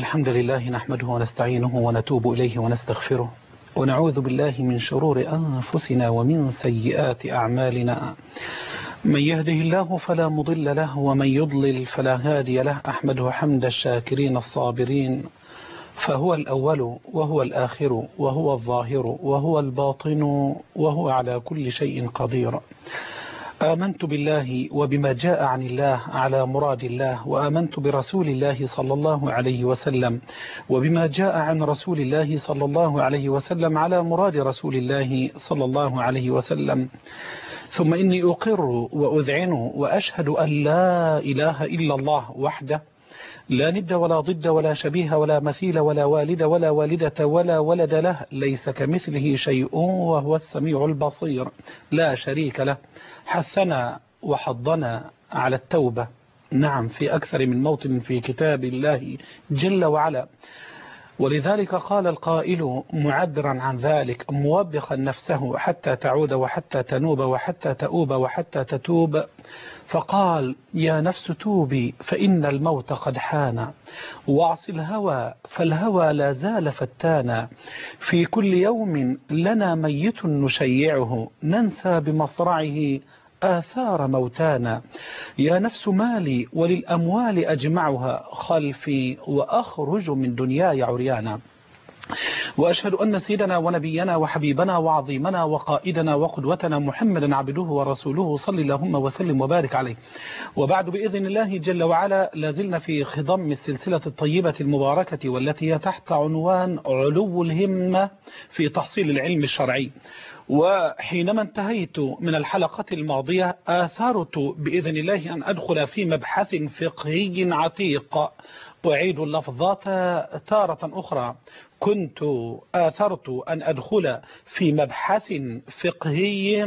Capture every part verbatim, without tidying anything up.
الحمد لله نحمده ونستعينه ونتوب إليه ونستغفره ونعوذ بالله من شرور أنفسنا ومن سيئات أعمالنا. من يهده الله فلا مضل له ومن يضلل فلا هادي له. أحمده حمد الشاكرين الصابرين، فهو الأول وهو الآخر وهو الظاهر وهو الباطن وهو على كل شيء قدير. آمنت بالله وبما جاء عن الله على مراد الله، وآمنت برسول الله صلى الله عليه وسلم وبما جاء عن رسول الله صلى الله عليه وسلم على مراد رسول الله صلى الله عليه وسلم. ثم إني أقر وأذعن وأشهد أن لا إله إلا الله وحده لا ند ولا ضد ولا شبيه ولا مثيل ولا والد ولا والدة ولا ولد له، ليس كمثله شيء وهو السميع البصير، لا شريك له. حثنا وحضنا على التوبة، نعم، في أكثر من موطن في كتاب الله جل وعلا. ولذلك قال القائل معبرا عن ذلك موبخا نفسه حتى تعود وحتى تنوب وحتى تؤوب وحتى تتوب، فقال: يا نفس توبي فإن الموت قد حان، واعص الهوى فالهوى لا زال فتانا، في كل يوم لنا ميت نشيعه، ننسى بمصرعه آثار موتانا. يا نفس مالي وللأموال أجمعها خلفي، وأخرج من دنياي عريانا. وأشهد أن سيدنا ونبينا وحبيبنا وعظيمنا وقائدنا وقدوتنا محمدا عبده ورسوله، صلى اللهم وسلم وبارك عليه. وبعد، بإذن الله جل وعلا لازلنا في خضم السلسلة الطيبة المباركة، والتي هي تحت عنوان علو الهمة في تحصيل العلم الشرعي. وحينما انتهيت من الحلقة الماضية آثرت بإذن الله أن أدخل في مبحث فقهي عتيق. أعيد اللفظات تارة أخرى، كنت آثرت أن أدخل في مبحث فقهي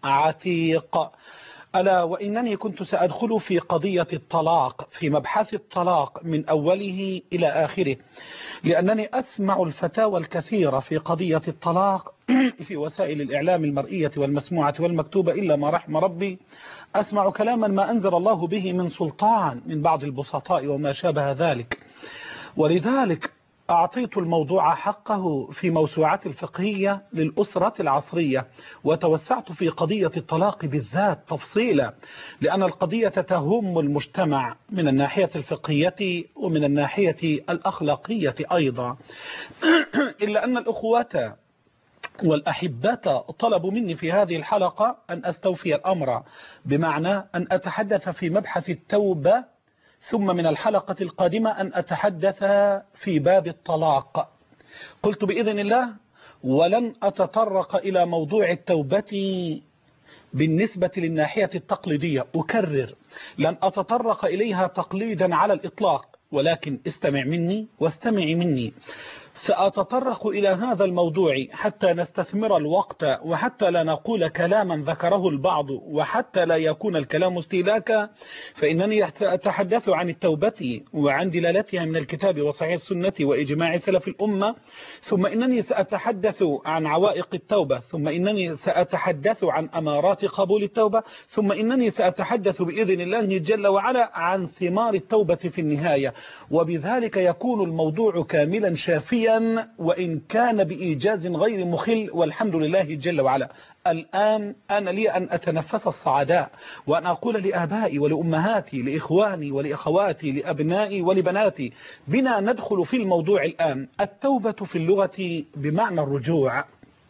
عتيق، ألا وإنني كنت سأدخل في قضية الطلاق، في مبحث الطلاق من أوله إلى آخره، لأنني أسمع الفتاوى الكثيرة في قضية الطلاق في وسائل الإعلام المرئية والمسموعة والمكتوبة إلا ما رحم ربي. أسمع كلاما ما أنزل الله به من سلطان من بعض البسطاء وما شابه ذلك. ولذلك أعطيت الموضوع حقه في موسوعة الفقهية للأسرة العصرية، وتوسعت في قضية الطلاق بالذات تفصيلا، لأن القضية تهم المجتمع من الناحية الفقهية ومن الناحية الأخلاقية أيضا. إلا أن الأخوات والأحبة طلبوا مني في هذه الحلقة أن أستوفي الأمر، بمعنى أن أتحدث في مبحث التوبة، ثم من الحلقة القادمة أن أتحدث في باب الطلاق. قلت بإذن الله ولن أتطرق إلى موضوع التوبة بالنسبة للناحية التقليدية، أكرر لن أتطرق إليها تقليدا على الإطلاق، ولكن استمع مني واستمعي مني. سأتطرق إلى هذا الموضوع حتى نستثمر الوقت، وحتى لا نقول كلاما ذكره البعض، وحتى لا يكون الكلام استهلاكا، فإنني أتحدث عن التوبة وعن دلالتها من الكتاب وصحيح السنة وإجماع سلف الأمة، ثم إنني سأتحدث عن عوائق التوبة، ثم إنني سأتحدث عن أمارات قبول التوبة، ثم إنني سأتحدث بإذن الله جل وعلا عن ثمار التوبة في النهاية. وبذلك يكون الموضوع كاملا شافيا، وإن كان بإيجاز غير مخل، والحمد لله جل وعلا. الآن أنا لي أن أتنفس الصعداء، وأن أقول لآبائي ولأمهاتي، لإخواني ولأخواتي، لأبنائي ولبناتي، بنا ندخل في الموضوع الآن. التوبة في اللغة بمعنى الرجوع.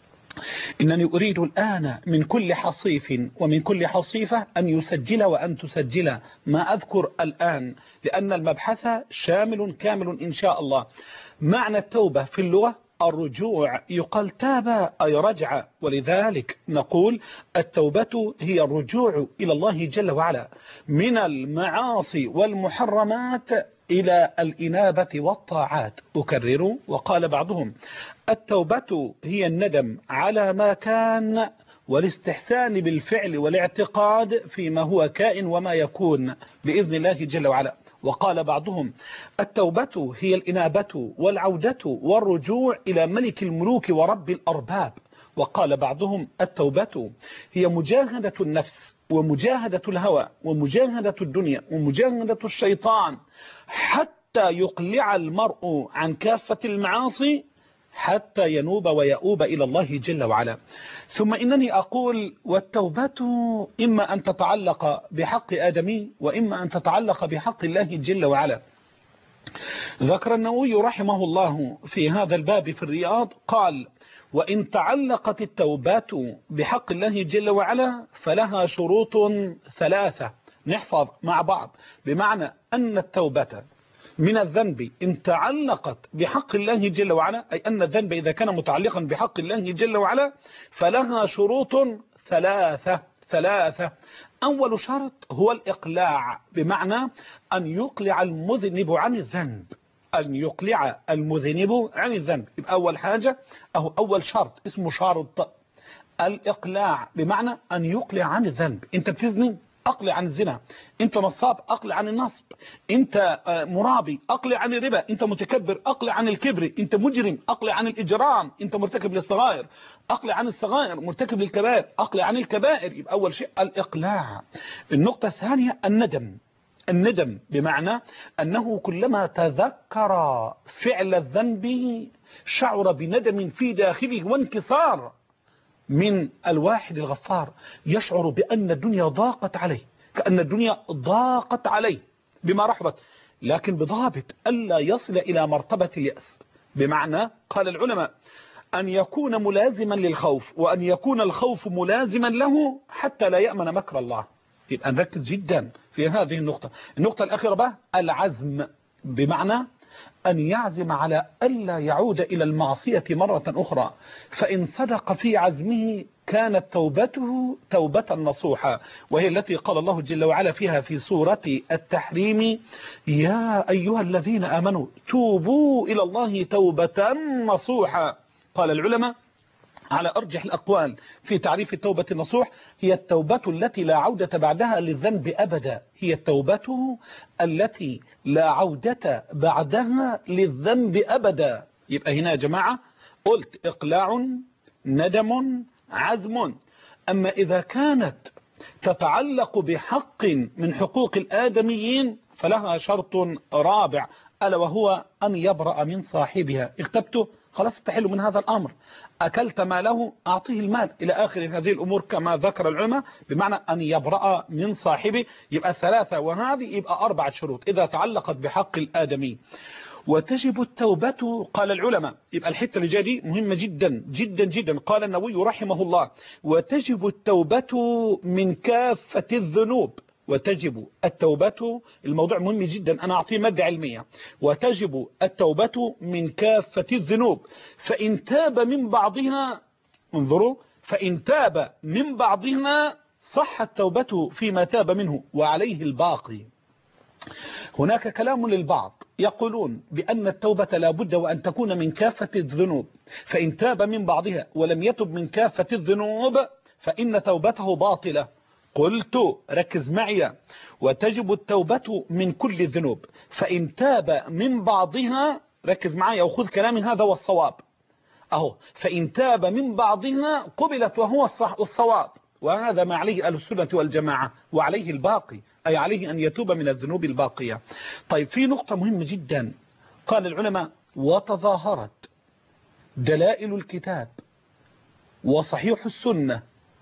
إنني أريد الآن من كل حصيف ومن كل حصيفة أن يسجل وأن تسجل ما أذكر الآن، لأن المبحث شامل كامل إن شاء الله. معنى التوبة في اللغة الرجوع، يقال تاب أي رجع، ولذلك نقول التوبة هي الرجوع إلى الله جل وعلا من المعاصي والمحرمات إلى الإنابة والطاعات. أكرر، وقال بعضهم التوبة هي الندم على ما كان والاستحسان بالفعل والاعتقاد فيما هو كائن وما يكون بإذن الله جل وعلا. وقال بعضهم التوبة هي الإنابة والعودة والرجوع إلى ملك الملوك ورب الأرباب. وقال بعضهم التوبة هي مجاهدة النفس ومجاهدة الهوى ومجاهدة الدنيا ومجاهدة الشيطان حتى حتى يقلع المرء عن كافة المعاصي حتى ينوب ويؤوب إلى الله جل وعلا. ثم إنني أقول والتوبة إما أن تتعلق بحق آدمي وإما أن تتعلق بحق الله جل وعلا. ذكر النووي رحمه الله في هذا الباب في الرياض قال: وإن تعلقت التوبات بحق الله جل وعلا فلها شروط ثلاثة. نحفظ مع بعض، بمعنى أن التوبة من الذنب إن تعلقت بحق الله جل وعلا، أي أن الذنب إذا كان متعلقا بحق الله جل وعلا فلها شروط ثلاثة ثلاثة أول شرط هو الإقلاع، بمعنى أن يقلع المذنب عن الذنب، أن يقلع المذنب عن الذنب. يبقى أول حاجة أو أول شرط اسمه شرط الإقلاع، بمعنى أن يقلع عن الذنب. أنت بتزني، أقلع عن الزنا. أنت نصاب، أقلع عن النصب. أنت مرابي، أقلع عن الربا. أنت متكبر، أقلع عن الكبر. أنت مجرم، أقلع عن الإجرام. أنت مرتكب للصغائر، أقلع عن الصغائر. مرتكب للكبائر، أقلع عن الكبائر. يبقى أول شيء الإقلاع. النقطة الثانية الندم. الندم بمعنى أنه كلما تذكر فعل الذنب شعر بندم في داخله وانكسار من الواحد الغفار، يشعر بأن الدنيا ضاقت عليه، كأن الدنيا ضاقت عليه بما رحبت، لكن بضابط ألا يصل إلى مرتبة اليأس. بمعنى قال العلماء أن يكون ملازما للخوف، وأن يكون الخوف ملازما له حتى لا يأمن مكر الله. يبقى نركز جدا في هذه النقطة. النقطة الأخيرة بقى العزم، بمعنى أن يعزم على ألا يعود إلى المعصية مرة أخرى، فإن صدق في عزمه كانت توبته توبة نصوحة، وهي التي قال الله جل وعلا فيها في سورة التحريم: يا أيها الذين آمنوا توبوا إلى الله توبة نصوحا. قال العلماء على أرجح الأقوال في تعريف التوبة النصوح: هي التوبة التي لا عودة بعدها للذنب أبدا. هي التوبة التي لا عودة بعدها للذنب أبدا. يبقى هنا يا جماعة قلت إقلاع، ندم، عزم. أما إذا كانت تتعلق بحق من حقوق الآدميين فلها شرط رابع، ألا وهو أن يبرأ من صاحبها. اغتبته، خلاص تحل من هذا الأمر. أكلت ماله، أعطيه المال، إلى آخر هذه الأمور كما ذكر العلماء، بمعنى أن يبرأ من صاحبه. يبقى ثلاثة، وهذه يبقى أربعة شروط إذا تعلقت بحق الآدمي. وتجب التوبة قال العلماء، يبقى الحتة اللي جايه دي مهمة جدا جدا جدا. قال النووي رحمه الله: وتجب التوبة من كافة الذنوب. وتجب التوبة، الموضوع مهم جدا، أنا أعطيه مادة علمية. وتجب التوبة من كافة الذنوب، فإن تاب من بعضها، انظروا، فإن تاب من بعضها صحت توبته فيما تاب منه وعليه الباقي. هناك كلام للبعض يقولون بأن التوبة لا بد وأن تكون من كافة الذنوب، فإن تاب من بعضها ولم يتب من كافة الذنوب فإن توبته باطلة. قلت ركز معي: وتجب التوبة من كل الذنوب، فإن تاب من بعضها، ركز معي وخذ كلامي هذا والصواب أهو، فإن تاب من بعضها قبلت وهو الصواب، وهذا ما عليه أهل السنة والجماعة، وعليه الباقي، أي عليه أن يتوب من الذنوب الباقية. طيب في نقطة مهمة جدا، قال العلماء: وتظاهرت دلائل الكتاب وصحيح السنة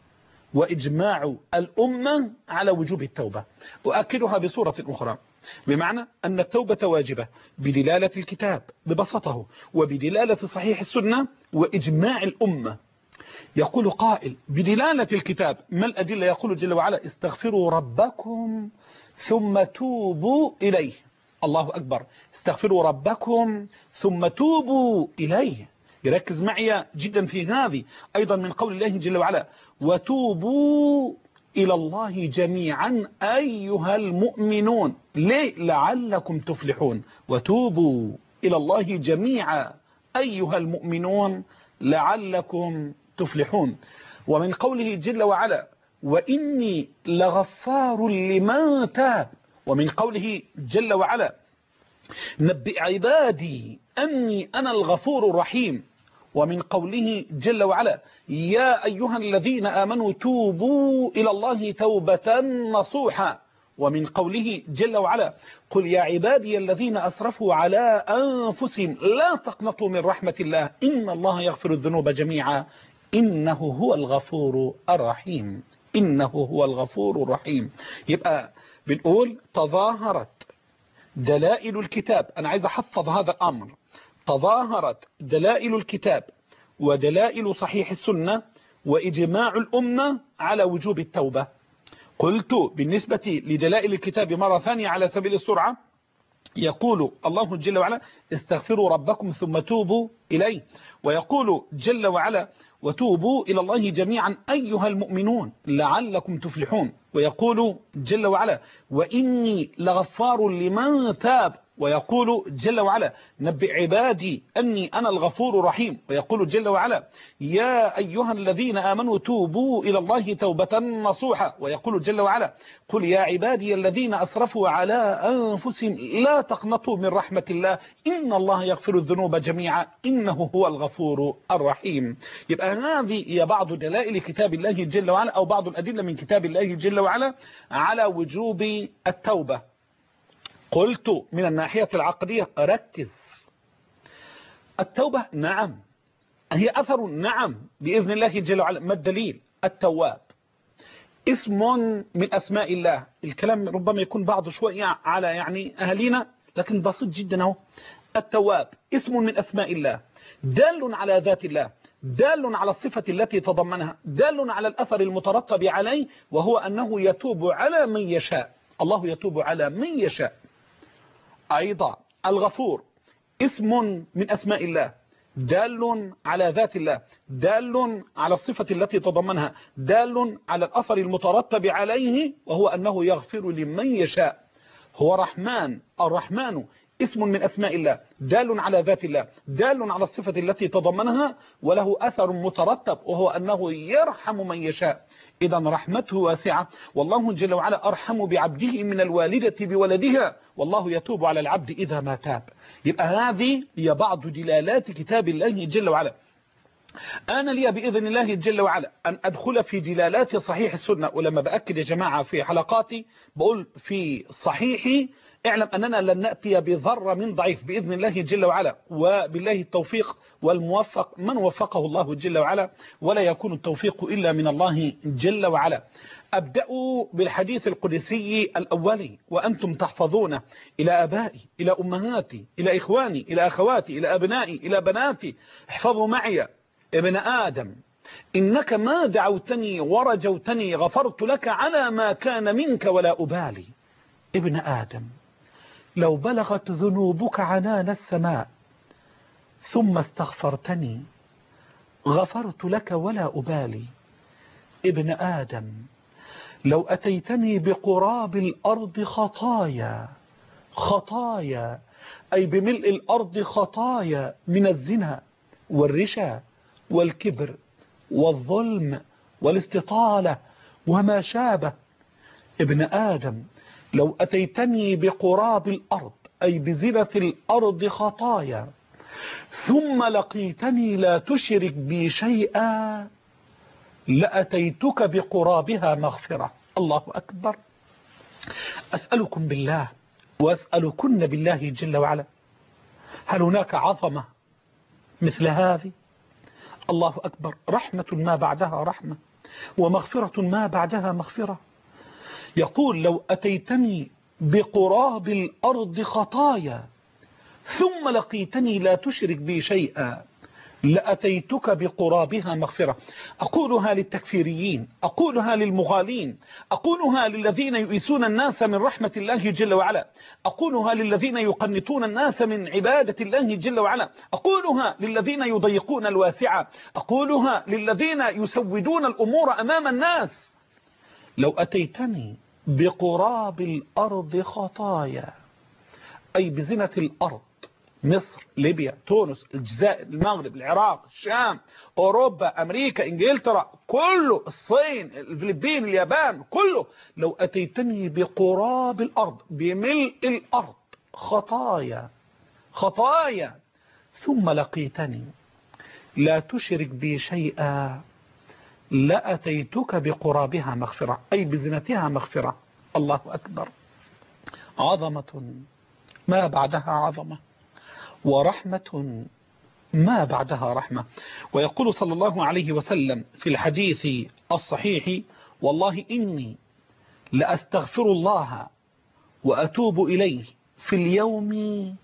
وإجماع الأمة على وجوب التوبة. أؤكدها بصورة أخرى، بمعنى أن التوبة واجبة بدلالة الكتاب ببسطه، وبدلالة صحيح السنة، وإجماع الأمة. يقول قائل بدلالة الكتاب، ما الأدلة؟ يقول جل وعلا: استغفروا ربكم ثم توبوا إليه. الله أكبر، استغفروا ربكم ثم توبوا إليه. يركز معي جدا في هذه. أيضا من قول الله جل وعلا: وتوبوا إلى الله جميعا أيها المؤمنون ليه؟ لعلكم تفلحون. وتوبوا إلى الله جميعا أيها المؤمنون لعلكم تفلحون. ومن قوله جل وعلا: وإني لغفار لمن تاب. ومن قوله جل وعلا: نبئ عبادي أني أنا الغفور الرحيم. ومن قوله جل وعلا: يا أيها الذين آمنوا توبوا إلى الله توبة نصوحا. ومن قوله جل وعلا قل يا عبادي الذين أسرفوا على أنفسهم لا تقنطوا من رحمة الله إن الله يغفر الذنوب جميعا إنه هو الغفور الرحيم. إنه هو الغفور الرحيم. يبقى بنقول تظاهرت دلائل الكتاب، أنا عايز أحفظ هذا الأمر، تظاهرت دلائل الكتاب ودلائل صحيح السنة وإجماع الأمة على وجوب التوبة. قلت بالنسبة لدلائل الكتاب مرة ثانية على سبيل السرعة، يقول الله جل وعلا استغفروا ربكم ثم توبوا إليه، ويقول جل وعلا وتوبوا إلى الله جميعا أيها المؤمنون لعلكم تفلحون، ويقول جل وعلا وإني لغفار لمن تاب، ويقول جل وعلا نبئ عبادي أني أنا الغفور الرحيم، ويقول جل وعلا يا أيها الذين آمنوا توبوا إلى الله توبة نصوحا، ويقول جل وعلا قل يا عبادي الذين أسرفوا على أنفسهم لا تقنطوا من رحمة الله إن الله يغفر الذنوب جميعا إنه هو الغفور الرحيم. يبقى هذه هي بعض دلائل كتاب الله جل وعلا أو بعض الأدلة من كتاب الله جل وعلا على وجوب التوبة. قلت من الناحية العقدية ركز، التوبة نعم هي أثر نعم بإذن الله جل وعلا. ما الدليل؟ التواب اسم من أسماء الله. الكلام ربما يكون بعض شوية على يعني أهلنا لكن بسيط جدا اهو. التواب اسم من أسماء الله دال على ذات الله، دال على الصفة التي تضمنها، دال على الأثر المترتب عليه، وهو أنه يتوب على من يشاء. الله يتوب على من يشاء. أيضا الغفور اسم من أسماء الله دال على ذات الله، دال على الصفة التي تضمنها، دال على الأثر المترتب عليه، وهو أنه يغفر لمن يشاء. هو رحمن، الرحمن اسم من أسماء الله دال على ذات الله، دال على الصفة التي تضمنها، وله أثر مترتب وهو أنه يرحم من يشاء. إذا رحمته واسعة، والله جل وعلا أرحم بعبده من الوالدة بولدها، والله يتوب على العبد إذا ما تاب. يبقى هذه هي بعض دلالات كتاب الله جل وعلا. أنا لي بإذن الله جل وعلا أن أدخل في دلالات صحيح السنة، ولما بأكد يا جماعة في حلقاتي بقول في صحيحي اعلم أننا لن نأتي بذرة من ضعيف بإذن الله جل وعلا، وبالله التوفيق والموفق من وفقه الله جل وعلا، ولا يكون التوفيق إلا من الله جل وعلا. أبدأ بالحديث القدسي الأولي وأنتم تحفظونه: إلى أبائي، إلى أمهاتي، إلى إخواني، إلى أخواتي، إلى أبنائي، إلى بناتي، احفظوا معي: ابن آدم إنك ما دعوتني ورجوتني غفرت لك على ما كان منك ولا أبالي. ابن آدم لو بلغت ذنوبك عنان السماء ثم استغفرتني غفرت لك ولا أبالي. ابن آدم لو أتيتني بقراب الأرض خطايا، خطايا أي بملء الأرض خطايا من الزنا والرشا والكبر والظلم والاستطالة وما شابه. ابن آدم لو أتيتني بقراب الأرض أي بزنة الأرض خطايا ثم لقيتني لا تشرك بي شيئا لأتيتك بقرابها مغفرة. الله أكبر. أسألكم بالله وأسألكن بالله جل وعلا، هل هناك عظمة مثل هذه؟ الله أكبر. رحمة ما بعدها رحمة، ومغفرة ما بعدها مغفرة. يقول لو أتيتني بقراب الأرض خطايا ثم لقيتني لا تشرك بي شيئا لأتيتك بقرابها مغفرة. أقولها للتكفيريين، أقولها للمغالين، أقولها للذين يؤيسون الناس من رحمة الله جل وعلا، أقولها للذين يقنطون الناس من عبادة الله جل وعلا، أقولها للذين يضيقون الواسعة، أقولها للذين يسودون الأمور أمام الناس: لو أتيتني بقراب الأرض خطايا أي بزنة الأرض، مصر، ليبيا، تونس، الجزائر، المغرب، العراق، الشام، أوروبا، أمريكا، إنجلترا، كله، الصين، الفلبين، اليابان، كله، لو أتيتني بقراب الأرض بملء الأرض خطايا، خطايا ثم لقيتني لا تشرك بي شيئا لأتيتك بقرابها مغفرة أي بزنتها مغفرة. الله أكبر. عظمة ما بعدها عظمة، ورحمة ما بعدها رحمة. ويقول صلى الله عليه وسلم في الحديث الصحيح: والله إني لأستغفر الله وأتوب إليه في اليوم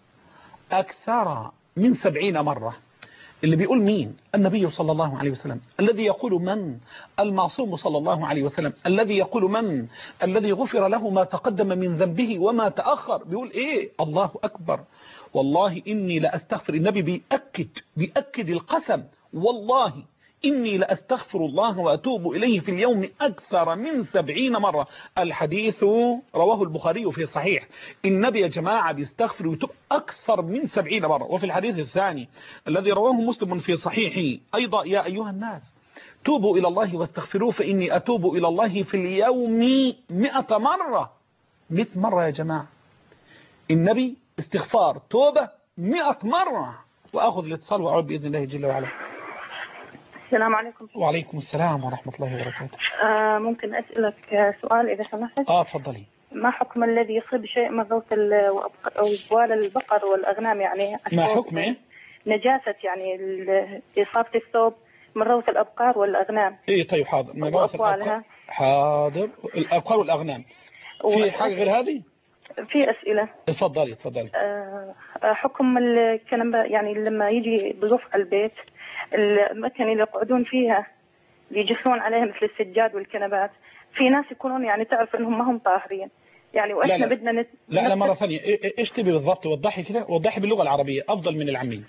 أكثر من سبعين مرة. اللي بيقول مين؟ النبي صلى الله عليه وسلم، الذي يقول من؟ المعصوم صلى الله عليه وسلم، الذي يقول من؟ الذي غفر له ما تقدم من ذنبه وما تأخر. بيقول ايه؟ الله أكبر. والله إني لأستغفر. النبي بيأكد بيأكد القسم: والله إني لأستغفر الله وأتوب إليه في اليوم أكثر من سبعين مرة. الحديث رواه البخاري في صحيح. النبي يا جماعة بيستغفر ويتوب أكثر من سبعين مرة. وفي الحديث الثاني الذي رواه مسلم في صحيحه أيضا: يا أيها الناس توبوا إلى الله واستغفروه فإني أتوب إلى الله في اليوم مئة مرة. مئة مرة يا جماعة. النبي استغفار توبة مئة مرة. وأخذ الاتصال وأعود بإذن الله جل وعلا. السلام عليكم. وعليكم السلام ورحمة الله وبركاته. آه ممكن أسألك سؤال إذا سمحت؟ آه تفضلي. ما حكم الذي يصيب شيء من ذوق أبوال البقر والأغنام؟ يعني ما حكمه؟ نجاسة يعني إصابة الثوب من روث الأبقار والأغنام. إيه طيب حاضر. من روث الأبقار. حاضر. الأبقار والأغنام. في حاجة غير هذه؟ في أسئلة. تفضلي تفضلي. آه حكم الكنبة، يعني لما يجي ضيوف على البيت الأماكن اللي يقعدون فيها يجلسون عليها مثل السجاد والكنبات، في ناس يكونون يعني تعرف انهم ما هم طاهرين يعني، واحنا لا لا. بدنا نت... لا لا مرة ثانية. ايش تبي بالضبط؟ وضحي كده، وضحي باللغة العربية افضل من العامية.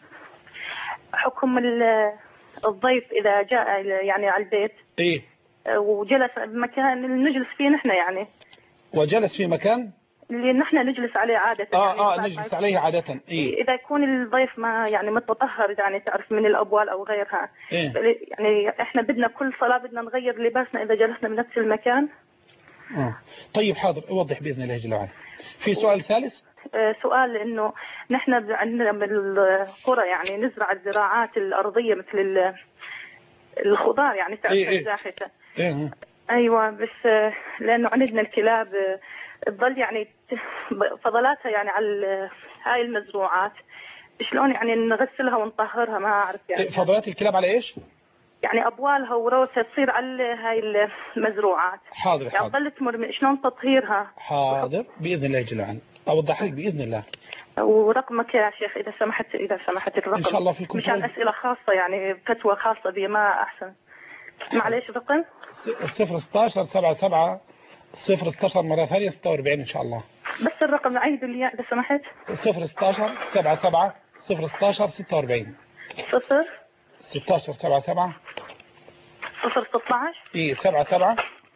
حكم الضيف اذا جاء يعني على البيت ايه وجلس بمكان نجلس فيه نحن يعني، وجلس في مكان اللي نحن نجلس عليه عادة. اه يعني اه نجلس عليه عادة. إيه؟ إذا يكون الضيف ما يعني متطهر يعني تعرف من الأبوال أو غيرها. إيه؟ يعني إحنا بدنا كل صلاة بدنا نغير لباسنا إذا جلسنا بنفس المكان. آه. طيب حاضر أوضح بإذن الله جل وعلا. في سؤال ثالث؟ آه سؤال إنه نحن عندنا بالقرى يعني نزرع الزراعات الأرضية مثل الخضار يعني تعرف إيه إيه؟ الزاحفة. إيه؟ أيوة بس آه لأنه عندنا الكلاب آه تظل يعني فضلاتها يعني على هاي المزروعات، شلون يعني نغسلها ونطهرها؟ ما أعرف يعني. فضلات الكلاب على إيش؟ يعني أبوالها وروثها تصير على هاي المزروعات. حاضر يعني حاضر. تظل تمر، شلون تطهيرها؟ حاضر بإذن الله جل وعلا أوضح لك بإذن الله. ورقمك يا شيخ إذا سمحت، إذا سمحت الرقم إن شاء الله في الكنترول. مشان أسئلة خاصة يعني فتوى خاصة بي ما أحسن. معليش الرقم صفر ستاشر سبعة سبعة صفر ستاشر مرة ثانية ستة وأربعين إن شاء الله. بس الرقم عيد لي إذا سمحت. صفر ستاشر سبعة سبعة صفر ستاشر ستة وأربعين. صفر ستاشر سبعة سبعة صفر ستاشر إيه سبعة سبعة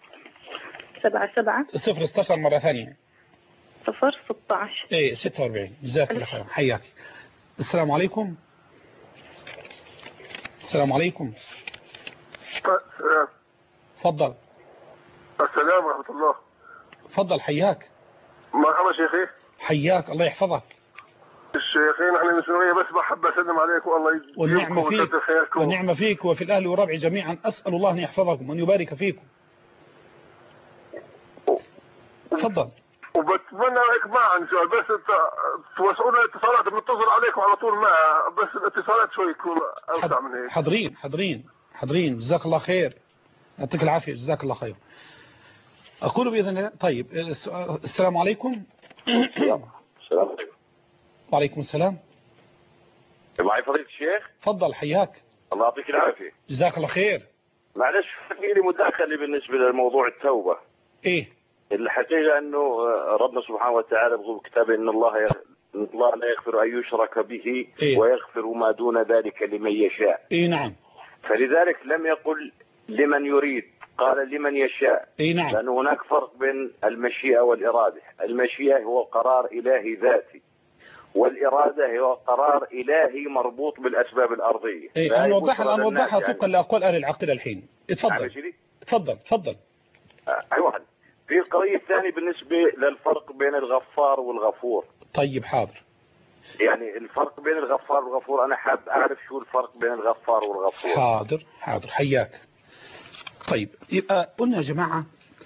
سبعة سبعة صفر ستاشر مرة ثانية صفر ستاشر إيه ستة وأربعين. جزاك الله خير. حياك. السلام عليكم. السلام عليكم. السلام. تفضل. السلام ورحمة الله. تفضل حياك. مرحبا شيخي. حياك الله يحفظك. الشيخين نحن من سوريا، بس بحب اسلم عليكم والله يجزيكم والنعمة فيك خيركم. والنعمة فيك وفي الأهل والربع جميعا. أسأل الله أن يحفظكم وأن يبارك فيكم. تفضل. وبتمنى هيك ما عندي سؤال، بس توسعونا الاتصالات بنتصل عليكم على طول، ما بس الاتصالات شوي تكون اوسع من هيك. حاضرين حاضرين حاضرين. جزاك الله خير. يعطيك العافية. جزاك الله خير. أقول بإذن الله. طيب السلام عليكم. السلام عليكم. وعليكم السلام. معي فضيلة الشيخ. تفضل حياك. الله يعطيك العافية. جزاك الله خير. معلش في لي مداخلة بالنسبة لموضوع التوبة. إيه؟ الحقيقة أنه ربنا سبحانه وتعالى بيقول كتابه إن الله يغ... إن الله لا يغفر أن يشرك به. إيه؟ ويغفر ما دون ذلك لمن يشاء. إيه نعم. فلذلك لم يقل لمن يريد، قال لمن يشاء. إيه نعم. لأن هناك فرق بين المشيئة والإرادة. المشيئة هو قرار إلهي ذاتي، والإرادة هو قرار إلهي مربوط بالأسباب الأرضية. إيه أنا وضحها أنا وضحها طبقا لأقوال أهل العقيدة الحين. اتفضل. تفضل تفضل. أيوة. في القضية الثانية بالنسبة للفرق بين الغفار والغفور. طيب حاضر. يعني الفرق بين الغفار والغفور أنا حاب أعرف شو الفرق بين الغفار والغفور. حاضر حاضر حياك. طيب يبقى قلنا يا جماعة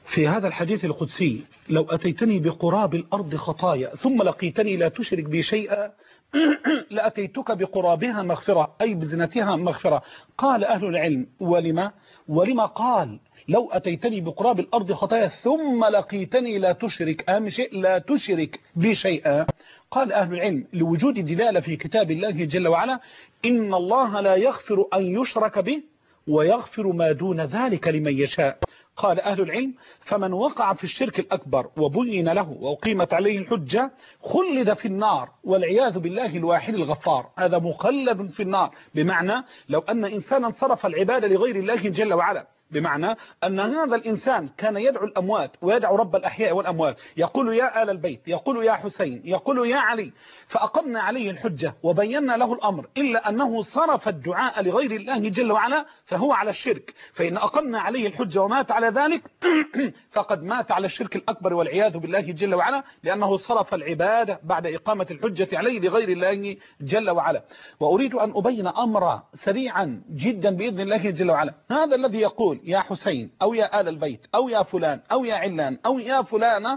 في هذا الحديث القدسي لو أتيتني بقراب الأرض خطايا ثم لقيتني لا تشرك بي شيئا لأتيتك بقرابها مغفرة أي بزنتها مغفرة. قال أهل العلم ولما ولما قال لو أتيتني بقراب الأرض خطايا ثم لقيتني لا تشرك أهم شيء لا تشرك بي شيئا. قال أهل العلم لوجود دلالة في كتاب الله جل وعلا إن الله لا يغفر أن يشرك به ويغفر ما دون ذلك لمن يشاء. قال أهل العلم فمن وقع في الشرك الأكبر وبين له وأقيمت عليه الحجة خلد في النار والعياذ بالله الواحد الغفار. هذا مخلد في النار بمعنى لو أن إنسانا صرف العبادة لغير الله جل وعلا، بمعنى أن هذا الإنسان كان يدعو الأموات ويدعو رب الأحياء والأموات، يقول يا آل البيت، يقول يا حسين، يقول يا علي، فأقمنا عليه الحجة وبينا له الأمر إلا أنه صرف الدعاء لغير الله جل وعلا فهو على الشرك. فإن أقمنا عليه الحجة ومات على ذلك فقد مات على الشرك الأكبر والعياذ بالله جل وعلا، لأنه صرف العبادة بعد إقامة الحجة عليه لغير الله جل وعلا. وأريد أن أبين أمرا سريعا جدا بإذن الله جل وعلا. هذا الذي يقول يا حسين أو يا آل البيت أو يا فلان أو يا علان أو يا فلانة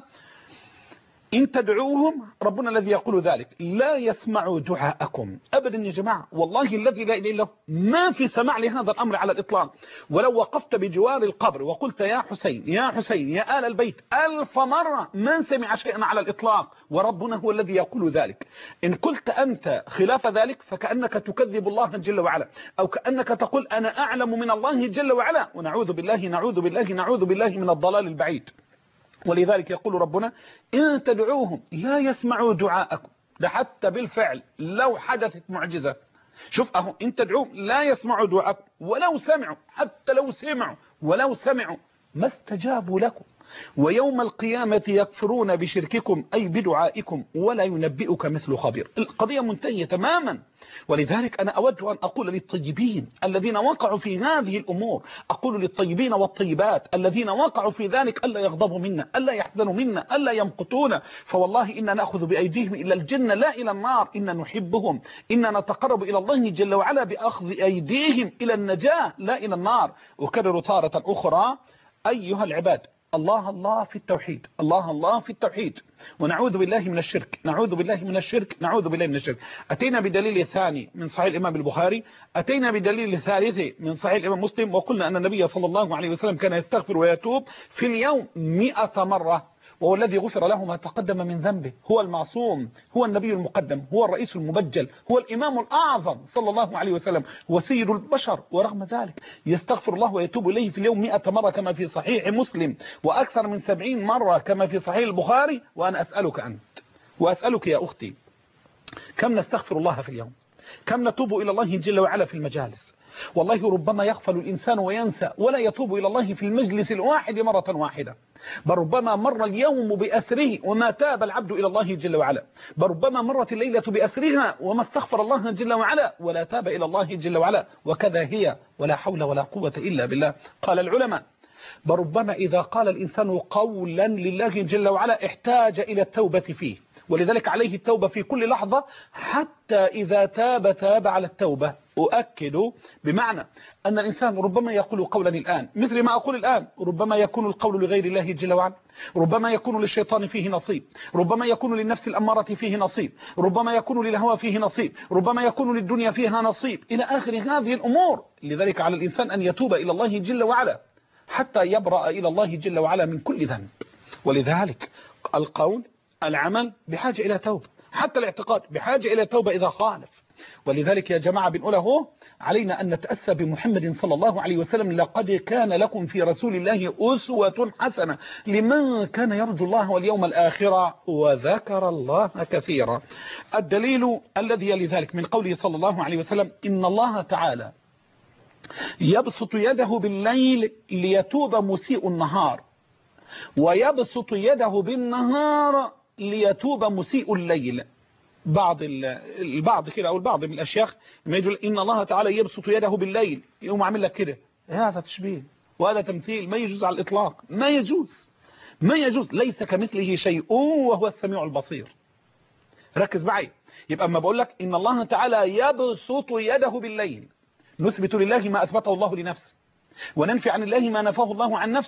إن تدعوهم، ربنا الذي يقول ذلك لا يسمعوا دعاءكم أبدا يا جماعة. والله الذي لا إله إلا هو ما في سماع لهذا الأمر على الإطلاق. ولو وقفت بجوار القبر وقلت يا حسين يا حسين يا آل البيت ألف مرة ما سمع شيئا على الإطلاق، وربنا هو الذي يقول ذلك. إن قلت أنت خلاف ذلك فكأنك تكذب الله جل وعلا، أو كأنك تقول أنا أعلم من الله جل وعلا، ونعوذ بالله نعوذ بالله نعوذ بالله من الضلال البعيد. ولذلك يقول ربنا إن تدعوهم لا يسمعوا دعاءكم. ده حتى بالفعل لو حدثت معجزة، شوف أهو إن تدعوهم لا يسمعوا دعاءكم ولو سمعوا، حتى لو سمعوا ولو سمعوا ما استجابوا لكم، ويوم القيامة يكفرون بشرككم أي بدعائكم ولا ينبئك مثل خبير. القضية منتهية تماما. ولذلك أنا أود أن أقول للطيبين الذين وقعوا في هذه الأمور، أقول للطيبين والطيبات الذين وقعوا في ذلك ألا يغضبوا منا، ألا يحزنوا منا، ألا يمقتونا، فوالله إننا نأخذ بأيديهم إلى الجنة لا إلى النار. إننا نحبهم، إننا نتقرب إلى الله جل وعلا بأخذ أيديهم إلى النجاة لا إلى النار. أكرر تارة أخرى أيها العباد، الله الله في التوحيد، الله الله في التوحيد، ونعوذ بالله من الشرك، نعوذ بالله من الشرك، نعوذ بالله من الشرك. أتينا بدليل ثاني من صحيح الإمام البخاري، أتينا بدليل ثالث من صحيح الإمام مسلم، وقلنا أن النبي صلى الله عليه وسلم كان يستغفر ويتوب في اليوم مئة مرة، وهو الذي غفر له ما تقدم من ذنبه، هو المعصوم، هو النبي المقدم، هو الرئيس المبجل، هو الإمام الأعظم صلى الله عليه وسلم، هو سيد البشر، ورغم ذلك يستغفر الله ويتوب إليه في اليوم مئة مرة كما في صحيح مسلم، وأكثر من سبعين مرة كما في صحيح البخاري. وأنا أسألك أنت وأسألك يا أختي، كم نستغفر الله في اليوم؟ كم نتوب إلى الله جل وعلا في المجالس؟ والله ربما يغفل الإنسان وينسى ولا يتوب إلى الله في المجلس الواحد مرة واحدة، بل ربما مر اليوم بأثره وما تاب العبد إلى الله جل وعلا، بل ربما مرت الليلة بأثرها وما استغفر الله جل وعلا ولا تاب إلى الله جل وعلا، وكذا هي ولا حول ولا قوة إلا بالله. قال العلماء بل ربما إذا قال الإنسان قولا لله جل وعلا احتاج إلى التوبة فيه، ولذلك عليه التوبة في كل لحظة حتى إذا تاب تاب على التوبة. أؤكد بمعنى أن الإنسان ربما يقول قولا الآن مثل ما أقول الآن، ربما يكون القول لغير الله جل وعلا، ربما يكون للشيطان فيه نصيب، ربما يكون للنفس الأمارة فيه نصيب، ربما يكون للهوى فيه نصيب، ربما يكون للدنيا فيها نصيب، إلى آخر هذه الأمور. لذلك على الإنسان أن يتوب إلى الله جل وعلا حتى يبرأ إلى الله جل وعلا من كل ذنب. ولذلك القول العمل بحاجة إلى توبة، حتى الاعتقاد بحاجة إلى توبة إذا خالف. ولذلك يا جماعة بنقول اهو علينا أن نتأسى بمحمد صلى الله عليه وسلم، لقد كان لكم في رسول الله أسوة حسنة لمن كان يرجو الله واليوم الآخر وذكر الله كثيرا. الدليل الذي يلي ذلك من قوله صلى الله عليه وسلم إن الله تعالى يبسط يده بالليل ليتوب مسيء النهار، ويبسط يده بالنهار ليتوب مسيء الليل. بعض البعض كده او البعض من الاشياخ ما يقول ان الله تعالى يبسط يده بالليل، يقوم عامل لك كده، هذا تشبيه وهذا تمثيل ما يجوز على الاطلاق، ما يجوز ما يجوز، ليس كمثله شيء وهو السميع البصير. ركز معي. يبقى اما بقول لك ان الله تعالى يبسط يده بالليل، نثبت لله ما اثبته الله لنفسه وننفي عن الله ما نفاه الله عن نفسه.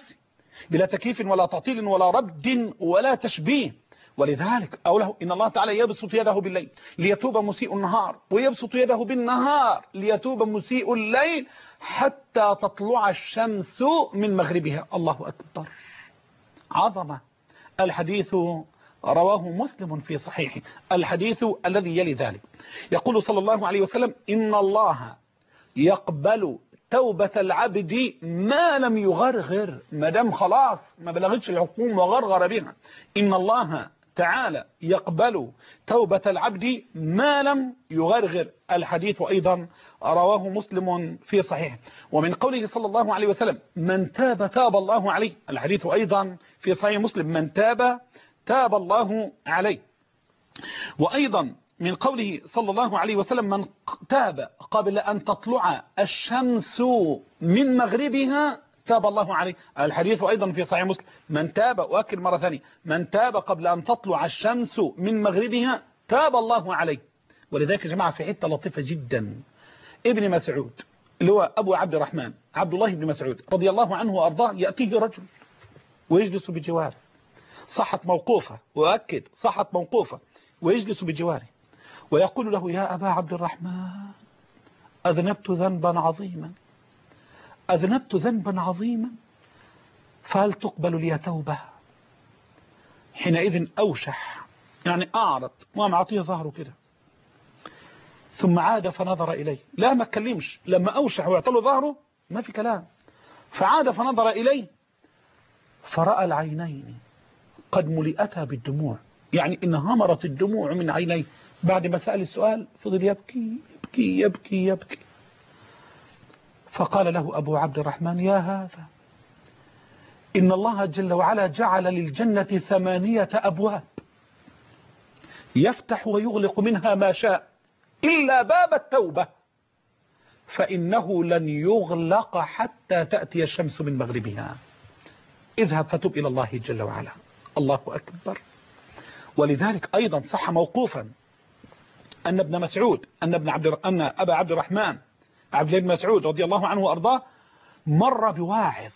بلا تكييف ولا تعطيل ولا رد ولا تشبيه. ولذلك أوله إن الله تعالى يبسط يده بالليل ليتوب مسيء النهار، ويبسط يده بالنهار ليتوب مسيء الليل حتى تطلع الشمس من مغربها. الله أكبر، عظمة. الحديث رواه مسلم في صحيحه. الحديث الذي يلي ذلك يقول صلى الله عليه وسلم: إن الله يقبل توبة العبد ما لم يغرغر، ما دام خلاص ما بلغتش الحكم وغرغر بها. إن الله تعالى يقبل توبة العبد ما لم يغرغر. الحديث أيضا رواه مسلم في صحيح. ومن قوله صلى الله عليه وسلم: من تاب تاب الله عليه. الحديث أيضا في صحيح مسلم: من تاب تاب الله عليه. وأيضا من قوله صلى الله عليه وسلم: من تاب قبل أن تطلع الشمس من مغربها تاب الله عليه. الحديث أيضا في صحيح مسلم: من تاب، وأكد مرة ثانية، من تاب قبل أن تطلع الشمس من مغربها تاب الله عليه. ولذلك يا جماعة في حتة لطيفة جدا، ابن مسعود اللي هو أبو عبد الرحمن عبد الله بن مسعود رضي الله عنه وأرضاه، يأتيه رجل ويجلس بجواره، صحت موقوفة، وأكد صحت موقوفة، ويجلس بجواره ويقول له: يا أبا عبد الرحمن، أذنبت ذنبا عظيما أذنبت ذنبا عظيما فهل تقبل لي توبة؟ حينئذ أوشح، يعني أعرض وما أعطيه ظهره كده، ثم عاد فنظر إليه، لا ما اتكلمش، لما أوشح ويعطله ظهره ما في كلام، فعاد فنظر إليه فرأى العينين قد ملئتا بالدموع، يعني إن همرت الدموع من عينيه. بعد ما سأل السؤال فضل يبكي يبكي يبكي يبكي. فقال له أبو عبد الرحمن: يا هذا، إن الله جل وعلا جعل للجنة ثمانية أبواب يفتح ويغلق منها ما شاء إلا باب التوبة، فإنه لن يغلق حتى تأتي الشمس من مغربها. اذهب فتب إلى الله جل وعلا. الله أكبر. ولذلك أيضا صح موقوفا أن ابن مسعود أن ابن عبد أن أبا عبد الرحمن عبد الله بن مسعود رضي الله عنه وأرضاه مر بواعظ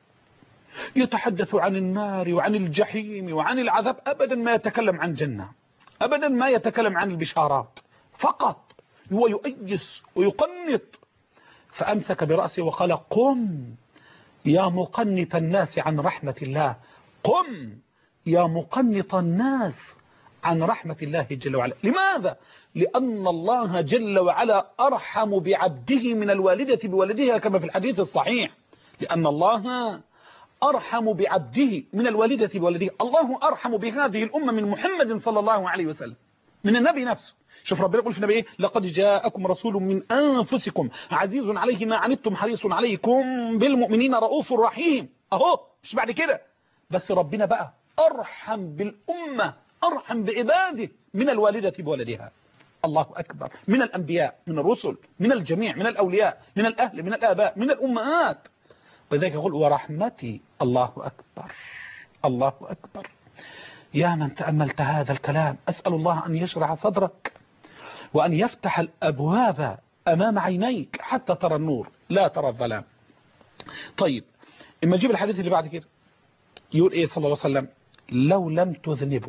يتحدث عن النار وعن الجحيم وعن العذاب، أبدا ما يتكلم عن جنة، أبدا ما يتكلم عن البشارات، فقط هو يؤيس ويقنط. فأمسك برأسه وقال: قم يا مقنط الناس عن رحمة الله، قم يا مقنط الناس عن رحمة الله جل وعلا. لماذا؟ لأن الله جل وعلا أرحم بعبده من الوالدة بولدها كما في الحديث الصحيح، لأن الله أرحم بعبده من الوالدة بولدها. الله أرحم بهذه الأمة من محمد صلى الله عليه وسلم، من النبي نفسه. شوف ربنا يقول في النبي: لقد جاءكم رسول من أنفسكم عزيز عليه ما عنتم حريص عليكم بالمؤمنين رؤوف رحيم. أهو مش بعد كده بس، ربنا بقى أرحم بالأمة، أرحم بعباده من الوالدة بولدها. الله أكبر. من الأنبياء، من الرسل، من الجميع، من الأولياء، من الأهل، من الآباء، من الأمهات. ولذلك يقول: ورحمتي. الله أكبر، الله أكبر. يا من تأملت هذا الكلام، أسأل الله أن يشرح صدرك وأن يفتح الأبواب أمام عينيك حتى ترى النور لا ترى الظلام. طيب، إما نجيب الحديث اللي بعد كده، يقول إيه صلى الله عليه وسلم: لو لم تذنبوا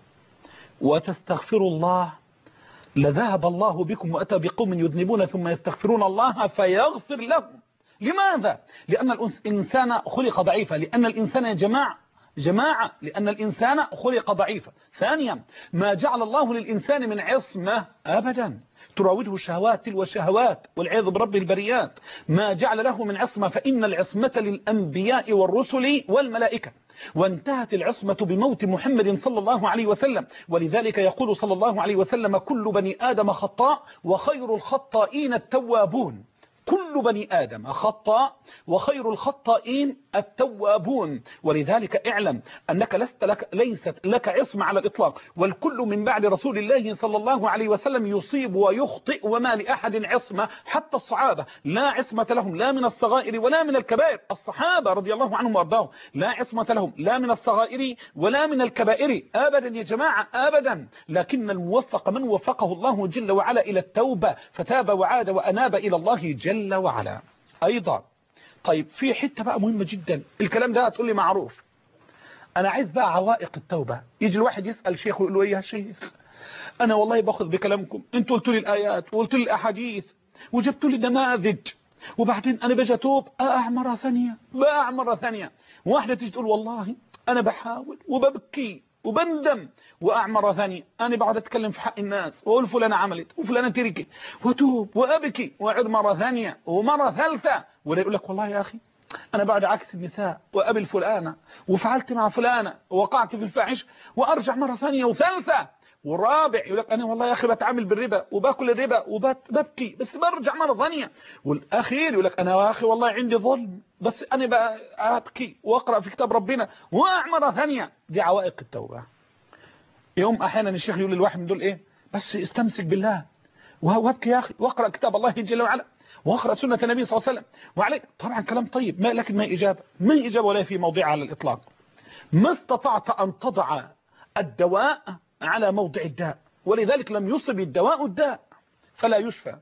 وتستغفروا الله لذهب الله بكم وأتى بقوم يذنبون ثم يستغفرون الله فيغفر لهم. لماذا؟ لأن الإنسان خلق ضعيفا، لأن الإنسان يا جماعة جماعة لأن الإنسان خلق ضعيفا. ثانيا، ما جعل الله للإنسان من عصمة أبدا تراوده الشهوات تلو الشهوات والعياذ برب البريات، ما جعل له من عصمة، فإن العصمة للأنبياء والرسل والملائكة، وانتهت العصمة بموت محمد صلى الله عليه وسلم. ولذلك يقول صلى الله عليه وسلم: كل بني آدم خطاء وخير الخطائين التوابون. كل بني آدم خطاء وخير الخطائين التوابون. ولذلك اعلم أنك لست لك ليست لك عصمة على الإطلاق، والكل من بعد رسول الله صلى الله عليه وسلم يصيب ويخطئ، وما لأحد عصمة، حتى الصحابة لا عصمة لهم لا من الصغائر ولا من الكبائر. الصحابة رضي الله عنهم وارضاهم لا عصمة لهم لا من الصغائر ولا من الكبائر أبدا يا جماعة أبدا. لكن الموفق من وفقه الله جل وعلا إلى التوبة فتاب وعاد وأناب إلى الله جل وعلا. أيضا طيب في حتة بقى مهمة جدا، الكلام ده هتقول لي معروف، انا عايز بقى عوائق التوبة. يجي الواحد يسأل شيخ ويقول له ايه يا شيخ، انا والله باخذ بكلامكم، انتوا قلتوا لي الايات وقلتوا لي الاحاديث وجبتوا لي نماذج، وبعدين انا باجي اتوب اقع مرة ثانية بقع مرة ثانية. واحدة تيجي تقول والله انا بحاول وببكي وبندم واقع مرة ثانية، انا بقعد اتكلم في حق الناس واقول فلانة عملت وفلانة تركت واتوب وابكي واعود مرة ثانية ومرة ثالثة، ولا يقول لك والله يا اخي انا بعد عكس النساء وقابل فلانة وفعلت مع فلانة ووقعت في الفاحش وارجع مرة ثانية وثالثة والرابع. يقول لك انا والله يا اخي بتعامل بالربا وباكل الربا وببكي بس برجع مرة ثانية. والاخير يقول لك انا يا اخي والله عندي ظلم بس انا بقى ابكي واقرا في كتاب ربنا واقع مرة ثانية. دي عوائق التوبة. يوم احيانا الشيخ يقول للواحد من دول ايه، بس استمسك بالله وابكي يا اخي واقرا كتاب الله جل وعلا واقرا سنة النبي صلى الله عليه وسلم وعليك. طبعا كلام طيب، ما لكن ما اجابه ما اجابه ولا في موضع على الاطلاق. ما استطعت ان تضع الدواء على موضع الداء، ولذلك لم يصب الدواء الداء فلا يشفى.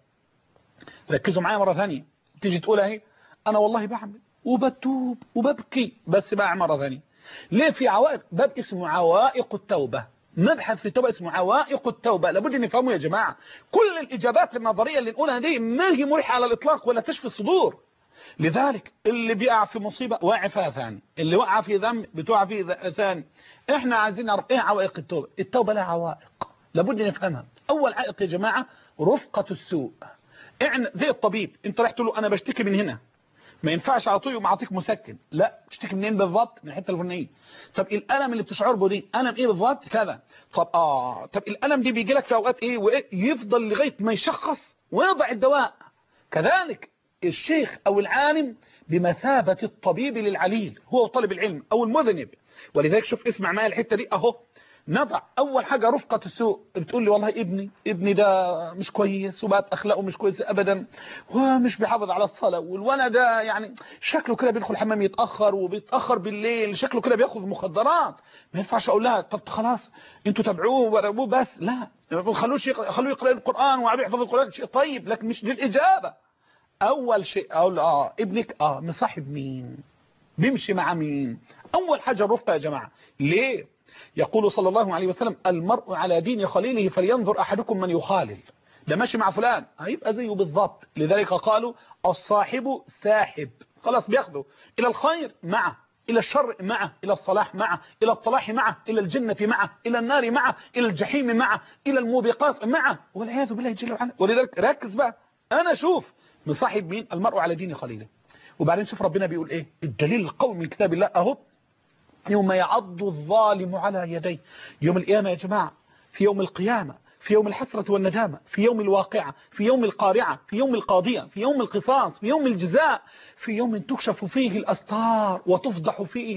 ركزوا معايا مرة ثانية، تيجي تقول اهي انا والله بعمل وبتوب وببكي بس بقى مرة ثانية. ليه؟ في عوائق، باب اسمه عوائق التوبة، مبحث في التوبة اسمه عوائق التوبة، لابد ان نفهمه يا جماعة. كل الاجابات النظرية اللي نقولها دي ما هي مريحة على الاطلاق ولا تشفي الصدور. لذلك اللي بيقع في مصيبة واقع فيها ثاني، اللي وقع في ذنب بتوقع فيه ثاني. احنا عايزين نعرف ايه عوائق التوبة. التوبة لها عوائق لابد نفهمها. اول عائق يا جماعة رفقة السوء. احنا زي الطبيب، انت رحت له انا بشتكي من هنا، ما ينفعش على طول يقوم اعطيك مسكن، لا تشتكي منين بالضبط؟ من الحته الفلانيه. طب الالم اللي بتشعر به دي الم ايه بالضبط؟ كذا. طب اه طب الالم دي بيجي لك في اوقات ايه وايه؟ يفضل لغايه ما يشخص ويضع الدواء. كذلك الشيخ او العالم بمثابه الطبيب للعليل، هو طالب العلم او المذنب. ولذلك شوف اسمع معايا الحته دي اهو. نضع اول حاجة رفقة السوء. بتقول لي والله ابني ابني ده مش كويس وبقت اخلاقه مش كويسه ابدا ومش بيحافظ على الصلاة، والولد ده يعني شكله كده بيدخل الحمام يتاخر وبيتاخر بالليل، شكله كده بياخذ مخدرات. ما ينفعش اقول لها طب خلاص انتوا تابعوه وراقبوه بس، لا خلوش خلوه يقرا القران وعم يحفظ القران، شيء طيب لكن مش دي الاجابه. اول شيء اقول اه ابنك اه مصاحب مين، بيمشي مع مين. اول حاجه الرفقه يا جماعه. ليه؟ يقول صلى الله عليه وسلم المرء على دين خليله فلينظر احدكم من يخالل. ده ماشي مع فلان هيبقى زيه بالضبط. لذلك قالوا الصاحب ساحب، خلاص بياخده الى الخير معه، الى الشر معه، الى الصلاح معه، الى الطلاح معه، الى الجنة معه، الى النار معه، الى الجحيم معه، الى الموبقات معه، والعياذ بالله جل وعلا. ولذلك ركز بقى، انا شوف مصاحب مين؟ المرء على دين خليله. وبعدين شوف ربنا بيقول ايه، الدليل القوي من كتاب الله اهو. يوم يعض الظالم على يديه. يوم القيامة يا جماعة، في يوم القيامة، في يوم الحسرة والندامة، في يوم الواقعة، في يوم القارعة، في يوم القاضية، في يوم القصاص، في يوم الجزاء، في يوم تكشف فيه الأستار وتفضح فيه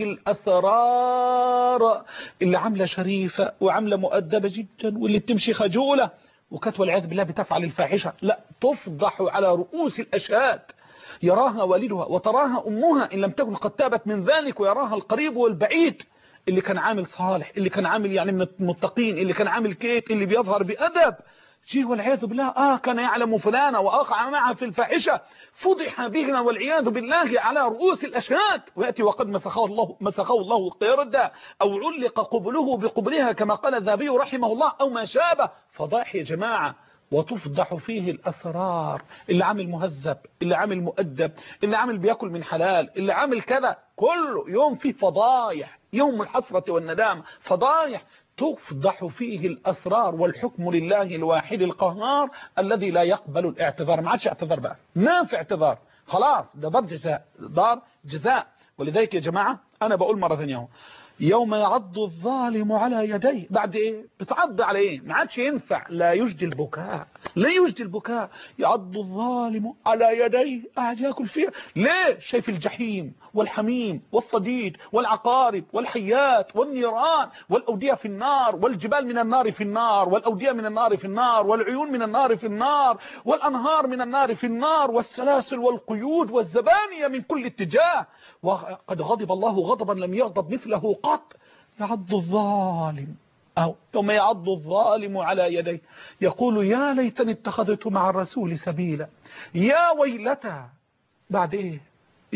الأسرار. اللي عاملة شريفة وعاملة مؤدبة جدا واللي بتمشي خجولة وكانت والعياذ بالله بتفعل الفاحشة، لا تفضح على رؤوس الأشهاد. يراها والدها وتراها أمها إن لم تكن قد تابت من ذلك، ويراها القريب والبعيد. اللي كان عامل صالح، اللي كان عامل يعني من المتقين، اللي كان عامل كيت، اللي بيظهر بأدب، جيه والعياذ بالله آه كان يعلم فلانا وأقع معها في الفاحشة، فضح بنا والعياذ بالله على رؤوس الأشهاد، ويأتي وقد مسخه الله مسخه الله قردة أو علق قبله بقبلها كما قال الذهبي رحمه الله أو ما شابه. فضاح يا جماعة، وتفضح فيه الأسرار. اللي عامل مهذب، اللي عامل مؤدب، اللي عامل بياكل من حلال، اللي عامل كذا، كله يوم فيه فضايح، يوم الحسرة والندامة فضايح تفضح فيه الأسرار. والحكم لله الواحد القهار الذي لا يقبل الاعتذار. ما عادش اعتذار بقى، ما في اعتذار، خلاص ده دار جزاء، دار جزاء. ولذلك يا جماعة أنا بقول مرة ثانية، يوم يعض الظالم على يديه. بعد ايه بتعض على ايه؟ ما عادش ينفع، لا يجدي البكاء، لا يجدي البكاء. يعض الظالم على يديه، قاعد ياكل فيها. ليه؟ شايف الجحيم والحميم والصديد والعقارب والحيات والنيران والأودية في النار، والجبال من النار في النار، والأودية من النار في النار، والعيون من النار في النار، والأنهار من النار في النار، والسلاسل والقيود والزبانية من كل اتجاه. وقد غضب الله غضبا لم يغضب مثله قط. يعض الظالم أو ثم يعض الظالم على يديه يقول يا ليتني اتخذت مع الرسول سبيلا، يا ويلتى. بعد ايه؟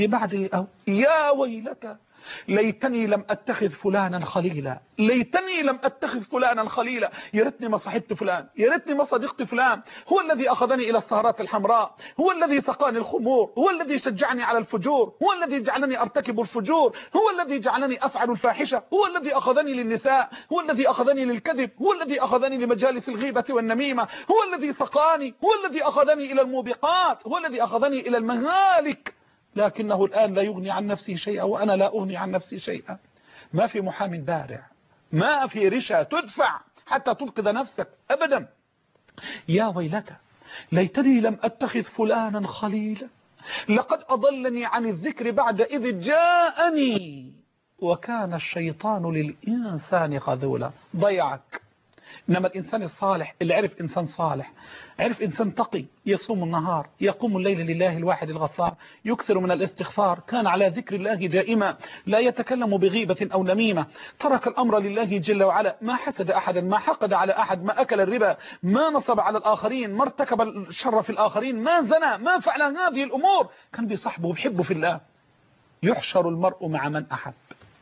بعد أو يا ويلتى ليتني لم أتخذ فلانا خليلا، ليتني لم أتخذ فلانا خليلا، يا ريتني ما صحبت فلان، يا ريتني ما صديقت فلان، هو الذي أخذني إلى السهرات الحمراء، هو الذي سقاني الخمور، هو الذي شجعني على الفجور، هو الذي جعلني أرتكب الفجور، هو الذي جعلني أفعل الفاحشة، هو الذي أخذني للنساء، هو الذي أخذني للكذب، هو الذي أخذني لمجالس الغيبة والنميمة، هو الذي سقاني، هو الذي أخذني إلى الموبقات، هو الذي أخذني إلى المهالك، لكنه الآن لا يغني عن نفسه شيئا وأنا لا أغني عن نفسي شيئا. ما في محام بارع، ما في رشا تدفع حتى تنقذ نفسك أبدا. يا ويلتى ليتني لم أتخذ فلانا خليلا، لقد أضلني عن الذكر بعد إذ جاءني وكان الشيطان للإنسان خذولا. ضيعك. إنما الإنسان الصالح اللي عرف إنسان صالح، عرف إنسان تقي، يصوم النهار، يقوم الليل لله الواحد الغفار، يكثر من الاستغفار، كان على ذكر الله دائما، لا يتكلم بغيبة أو نميمة، ترك الأمر لله جل وعلا، ما حسد أحدا، ما حقد على أحد، ما أكل الربا، ما نصب على الآخرين، ما ارتكب الشر في الآخرين، ما زنى، ما فعل هذه الأمور، كان بيصحبه وبحبه في الله. يحشر المرء مع من أحب،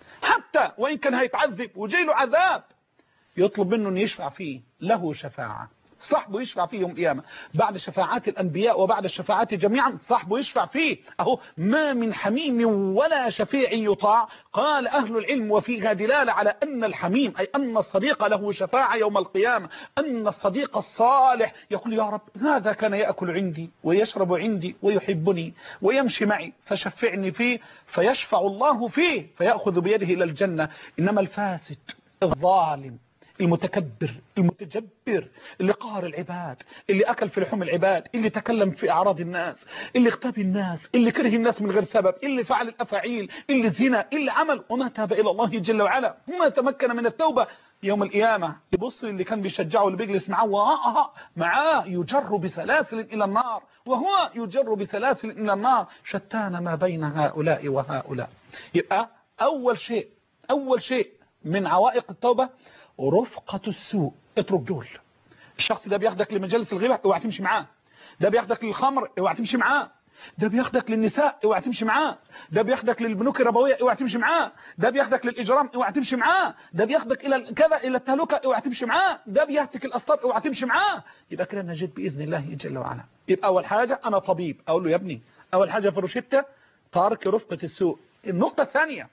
حتى وإن كان هيتعذب وجيله عذاب يطلب منه أن يشفع فيه، له شفاعة، صاحبه يشفع فيه يوم القيامة، بعد شفاعات الأنبياء وبعد الشفاعات جميعا صاحبه يشفع فيه. أهو ما من حميم ولا شفيع يطاع. قال أهل العلم وفيها دلالة على أن الحميم أي أن الصديق له شفاعة يوم القيامة، أن الصديق الصالح يقول يا رب هذا كان يأكل عندي ويشرب عندي ويحبني ويمشي معي فشفعني فيه، فيشفع الله فيه فيأخذ بيده إلى الجنة. إنما الفاسد الظالم المتكبر المتجبر اللي قهر العباد، اللي أكل في لحوم العباد، اللي تكلم في أعراض الناس، اللي اغتاب الناس، اللي كره الناس من غير سبب، اللي فعل الأفاعيل، اللي زنا، اللي عمل وما تاب إلى الله جل وعلا وما تمكن من التوبة، يوم القيامة يبص اللي كان بيشجعه اللي بيجلس معاه وآه معاه يجر بسلاسل إلى النار، وهو يجر بسلاسل إلى النار. شتان ما بين هؤلاء وهؤلاء. يبقى أول شيء أول شيء من عوائق التوبة رفقة السوء. اترك دول. الشخص ده بياخدك لمجالس الغيبة اوعى تمشي معاه، ده بياخدك للخمر اوعى تمشي معاه، ده بياخدك للنساء اوعى تمشي معاه، ده بياخدك للبنوك الربويه اوعى تمشي معاه، ده بياخدك للاجرام اوعى تمشي معاه، ده بياخدك الى كذا الى التهلكه اوعى تمشي معاه، ده بيهتك الاستار اوعى تمشي معاه. يبقى كده نجد باذن الله جل وعلا. يبقى اول حاجه انا طبيب اقول له يا ابني اول حاجه في الروشته ترك رفقه السوء. النقطه الثانيه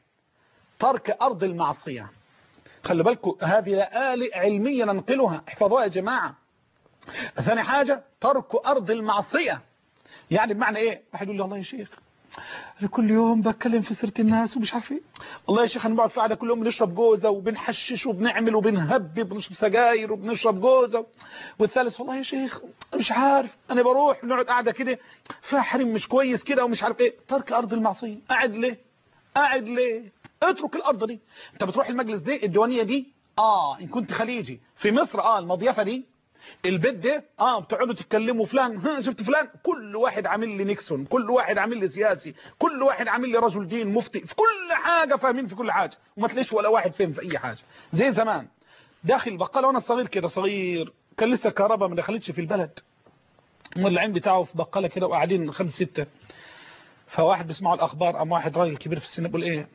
ترك ارض المعصيه. خلي بالكم هذه آلة علمية ننقلها، احفظوها يا جماعة. ثاني حاجة ترك أرض المعصية. يعني بمعنى ايه؟ واحد يقول لي الله يا شيخ انا كل يوم بتكلم في سيرة الناس ومش عارف ايه، والله يا شيخ انا بقعد في قاعده كل يوم بنشرب جوزه وبنحشش وبنعمل وبنهبب وبنشرب سجاير وبنشرب جوزه، والثالث والله يا شيخ مش عارف انا بروح بنقعد قاعده كده فيها حريم مش كويس كده ومش عارف ايه. ترك أرض المعصية. قاعد ليه؟ قاعد ليه؟ اترك الارض دي. انت بتروح المجلس دي الديوانيه دي اه ان كنت خليجي، في مصر اه المضيفه دي، البيت ده اه بتقعدوا تتكلموا فلان ها شفت فلان، كل واحد عامل لي نيكسون، كل واحد عامل لي سياسي، كل واحد عامل لي رجل دين مفتي، في كل حاجه فاهمين في كل حاجه وما تلاقيش ولا واحد فاهم في اي حاجه. زي زمان داخل البقاله وانا صغير كده صغير كان لسه الكهرباء ما دخلتش في البلد، والعين بتاعه في بقاله كده وقاعدين خمس سته، فواحد بيسمعوا الاخبار قام واحد راجل كبير في السن بيقول ايه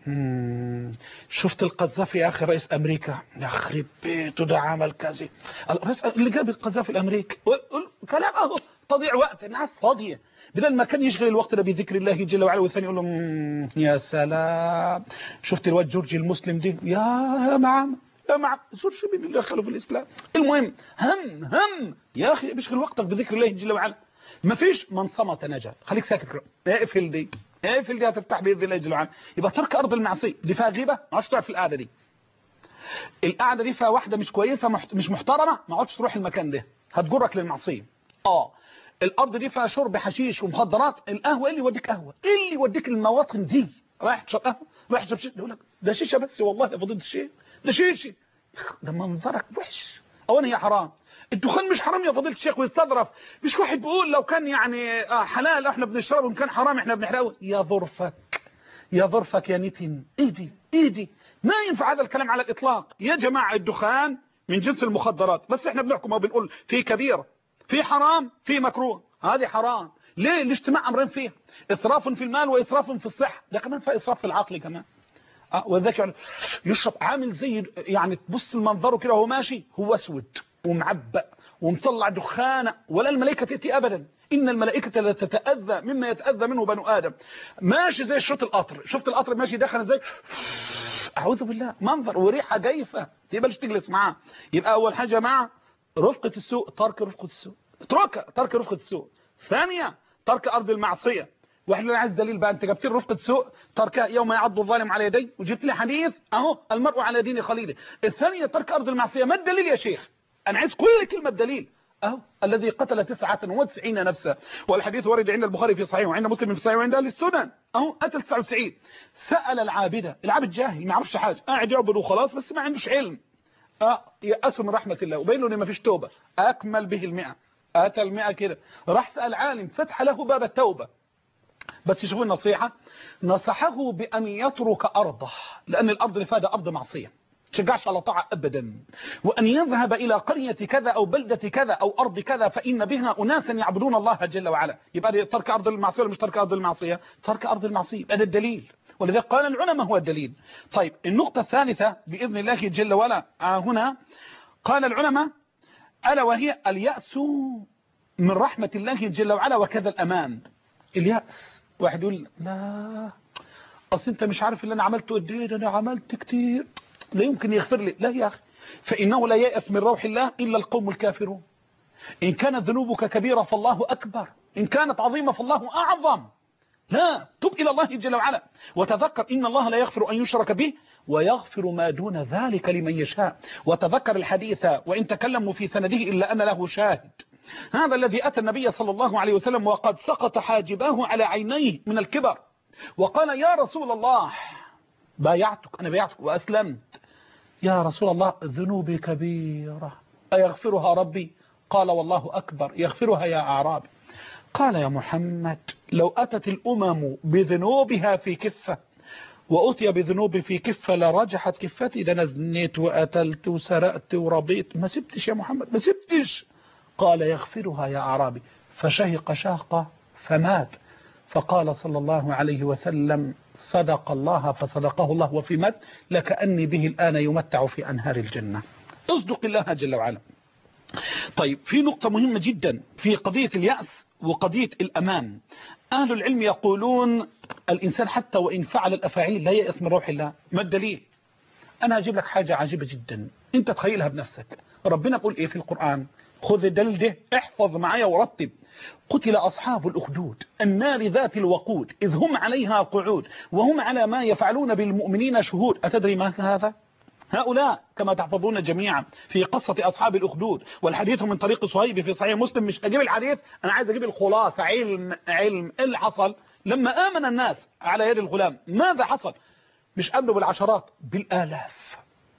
شفت القذافي يا اخي رئيس امريكا، يخرب بيته ده عمل كذا، الرئيس اللي جاب القذافي الامريكي كلام اهو تضيع وقت، الناس فاضيه بدل ما كان يشغل الوقت ده بذكر الله جل وعلا. والثاني يقول له يا سلام شفت الواد جورجي المسلم دي يا معم يا معم جورجي مين اللي دخله في الاسلام. المهم هم هم يا اخي بيشغل وقتك بذكر الله جل وعلا. ما فيش من صمت نجا، خليك ساكت كده، اقفل دي اقفل دي هتفتح باذن الله جل وعلا. يبقى ترك ارض المعصيه دي فيها غيبه، ما عادش تقعد في القعده دي، القعده دي فيها واحده مش كويسه محت... مش محترمه، ما عادش تروح المكان ده هتجرك للمعصيه. اه الارض دي فيها شرب حشيش ومخدرات، القهوه ايه اللي يوديك قهوه؟ ايه اللي يوديك المواطن دي؟ رايح تشرب قهوه، رايح تشرب شيشه، يقول لك ده شيشه بس والله يا فضيله الشيخ ده شيشه، ده منظرك وحش. اولا هي حرام، الدخان مش حرام يا فضيله الشيخ ويستظرف، مش واحد بيقول لو كان يعني حلال احنا بنشربه وان كان حرام احنا بنحرقه. يا ظرفك يا ظرفك يا نتن ايدي ايدي، ما ينفع هذا الكلام على الاطلاق يا جماعه. الدخان من جنس المخدرات، بس احنا بنحكم وبنقول في كبيره في حرام في مكروه، هذه حرام ليه؟ الاجتماع أمرين فيه، إسراف في المال وإسراف في الصحة، ده كمان في إسراف في العقل كمان. أه وذاك يعني يشرب عامل زي يعني تبص المنظره كده وهو ماشي هو أسود ومعبأ ومطلع دخانة، ولا الملائكة تأتي أبدا، إن الملائكة لا تتأذى مما يتأذى منه بنو آدم. ماشي زي شرط القطر، شفت القطر ماشي دخل زي أعوذ بالله، منظر وريحة جيفة تقبلش تجلس معاه. يبقى أول حاجة مع رفقة السوء ترك رفقة السوء، اتركها ترك رفقة السوء. ثانية ترك أرض المعصية، واحد اللي عايز دليل بقى، انت جبت لي رفقة سوء تركها يوم يعض الظالم على يديه، وجبت لي حديث اهو المرء على دين خليله. الثانية ترك أرض المعصية، ما الدليل يا شيخ؟ أنا عايز كل كلمة بدليل. أهو الذي قتل تسعة وتسعين نفسا، والحديث ورد عند البخاري في صحيح وعند مسلم في صحيح وعند أهل السنن. أهو قتل تسعة وتسعين. سأل العابدة، العابد جاهل ما يعرفش حاجة، قاعد يعبد وخلاص بس ما عندوش علم. اه يأسوا من رحمة الله وبين له ان ما فيش توبة، أكمل به المئة، أتى المئة كده، راح سأل عالم فتح له باب التوبة. بس شوفوا النصيحة، نصحه بأن يترك أرضه، لأن الأرض اللي فيها ده أرض معصية، تشجعش على طاعة أبدا، وأن يذهب إلى قرية كذا أو بلدة كذا أو أرض كذا فإن بها أناسا يعبدون الله جل وعلا. يبقى ترك أرض المعصية ولا مش ترك أرض المعصية؟ ترك أرض المعصية، هذا الدليل، ولذلك قال العلماء هو الدليل. طيب النقطة الثالثة بإذن الله جل وعلا هنا قال العلماء ألا وهي اليأس من رحمة الله جل وعلا وكذا الأمان. اليأس، واحد يقول لا أصل أنت مش عارف اللي أنا عملته قد إيه، ده أنا عملت كتير لا يمكن يغفر لي. لا يا أخي، فإنه لا يأس من روح الله إلا القوم الكافرون. إن كانت ذنوبك كبيرة فالله أكبر، إن كانت عظيمة فالله أعظم. لا، تب إلى الله جل وعلا وتذكر إن الله لا يغفر أن يشرك به ويغفر ما دون ذلك لمن يشاء. وتذكر الحديث وإن تكلموا في سنده إلا أن له شاهد. هذا الذي أتى النبي صلى الله عليه وسلم وقد سقط حاجباه على عينيه من الكبر، وقال يا رسول الله بايعتك، أنا بايعتك وأسلمت، يا رسول الله ذنوبي كبيرة أيغفرها ربي؟ قال والله أكبر، يغفرها يا أعرابي. قال يا محمد لو أتت الأمم بذنوبها في كفة وأتي بذنوب في كفة لرجحت كفتي، ده أنا زنيت وقتلت وسرقت وربيت، ما سبتش يا محمد ما سبتش. قال يغفرها يا أعرابي، فشهق شهقة فمات. فقال صلى الله عليه وسلم صدق الله فصدقه الله وفي مات لكأني به الآن يمتع في أنهار الجنة. اصدق الله جل وعلا. طيب في نقطة مهمة جدا في قضية اليأس وقضية الأمان. أهل العلم يقولون الإنسان حتى وإن فعل الأفاعيل لا يأس من روح الله. ما الدليل؟ أنا أجيب لك حاجة عجيبة جدا أنت تخيلها بنفسك. ربنا بيقول إيه في القرآن؟ خذ الدليل ده احفظ معايا ورتب. قتل أصحاب الأخدود النار ذات الوقود إذ هم عليها قعود وهم على ما يفعلون بالمؤمنين شهود. أتدري ما هذا؟ هؤلاء كما تحفظون جميعا في قصة أصحاب الأخدود، والحديث من طريق صهيب في صحيح مسلم. مش أجيب الحديث، أنا عايز أجيب الخلاصة. علم علم اللي حصل لما آمن الناس على يد الغلام ماذا حصل؟ مش أمنوا بالعشرات، بالآلاف.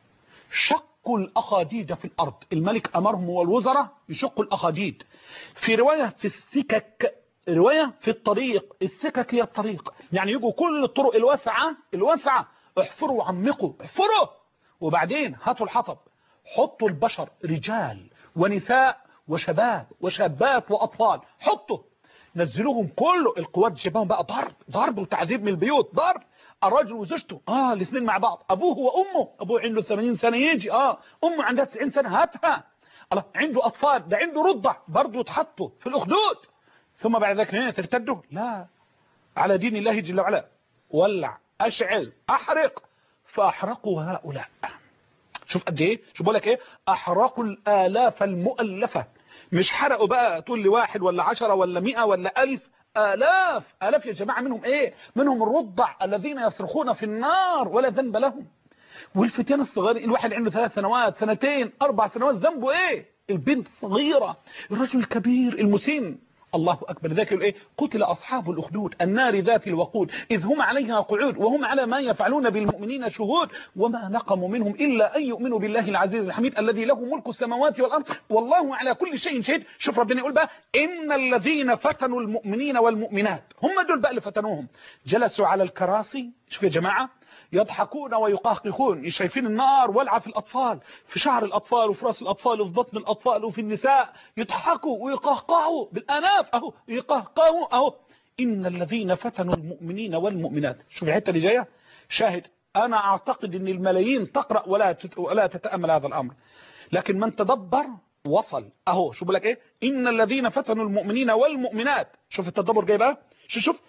شقوا الأخاديد في الأرض، الملك أمرهم والوزراء يشقوا الأخاديد. في رواية في السكك، رواية في الطريق، السكك هي الطريق، يعني يجوا كل الطرق الواسعة الواسعة احفروا وعمقوا احفروا، وبعدين هاتوا الحطب، حطوا البشر رجال ونساء وشباب وشابات وأطفال، حطوا نزلوهم كله. القوات جابهم بقى ضرب ضرب وتعذيب من البيوت، ضرب الرجل وزوجته اه الاثنين مع بعض، ابوه وامه، ابوه عنده ثمانين سنة يجي، اه امه عندها تسعين سنة هاتها، الله عنده اطفال، ده عنده رضع برضه يتحطوا في الاخدود. ثم بعد ذلك هنا ترتدوا لا على دين الله جل وعلا، ولع اشعل احرق، فاحرقوا هؤلاء. شوف قد ايه، شوف بقول لك ايه، احرقوا الالاف المؤلفه، مش حرقوا بقى تقول لي واحد ولا عشرة ولا مئة ولا ألف، آلاف آلاف يا جماعة. منهم ايه؟ منهم الرضع الذين يصرخون في النار ولا ذنب لهم، والفتيان الصغار، الواحد عنده ثلاث سنوات سنتين أربع سنوات ذنبه ايه؟ البنت صغيرة، الرجل الكبير المسن. الله أكبر. ذاك ايه؟ قتل أصحاب الأخدود النار ذات الوقود إذ هم عليها قعود وهم على ما يفعلون بالمؤمنين شهود وما نقموا منهم إلا أن يؤمنوا بالله العزيز الحميد الذي له ملك السماوات والأرض والله على كل شيء شهيد. شوف ربنا يقول بقى إن الذين فتنوا المؤمنين والمؤمنات، هم دول بقى اللي فتنوهم، جلسوا على الكراسي. شوف يا جماعة، يضحكون ويقهقهون، شايفين النار ولعة في الأطفال، في شعر الأطفال وفي راس الأطفال وفي بطن الأطفال وفي النساء، يضحكوا ويقهقهوا بالآناف أهو، يقهقهوا أهو. إن الذين فتنوا المؤمنين والمؤمنات. شوف الحتة اللي جاية شاهد. أنا أعتقد أن الملايين تقرأ ولا ولا تتأمل هذا الأمر، لكن من تدبر وصل أهو. شوف لك إيه؟ إن الذين فتنوا المؤمنين والمؤمنات. شوف التدبر جاي بقى. شوف شوف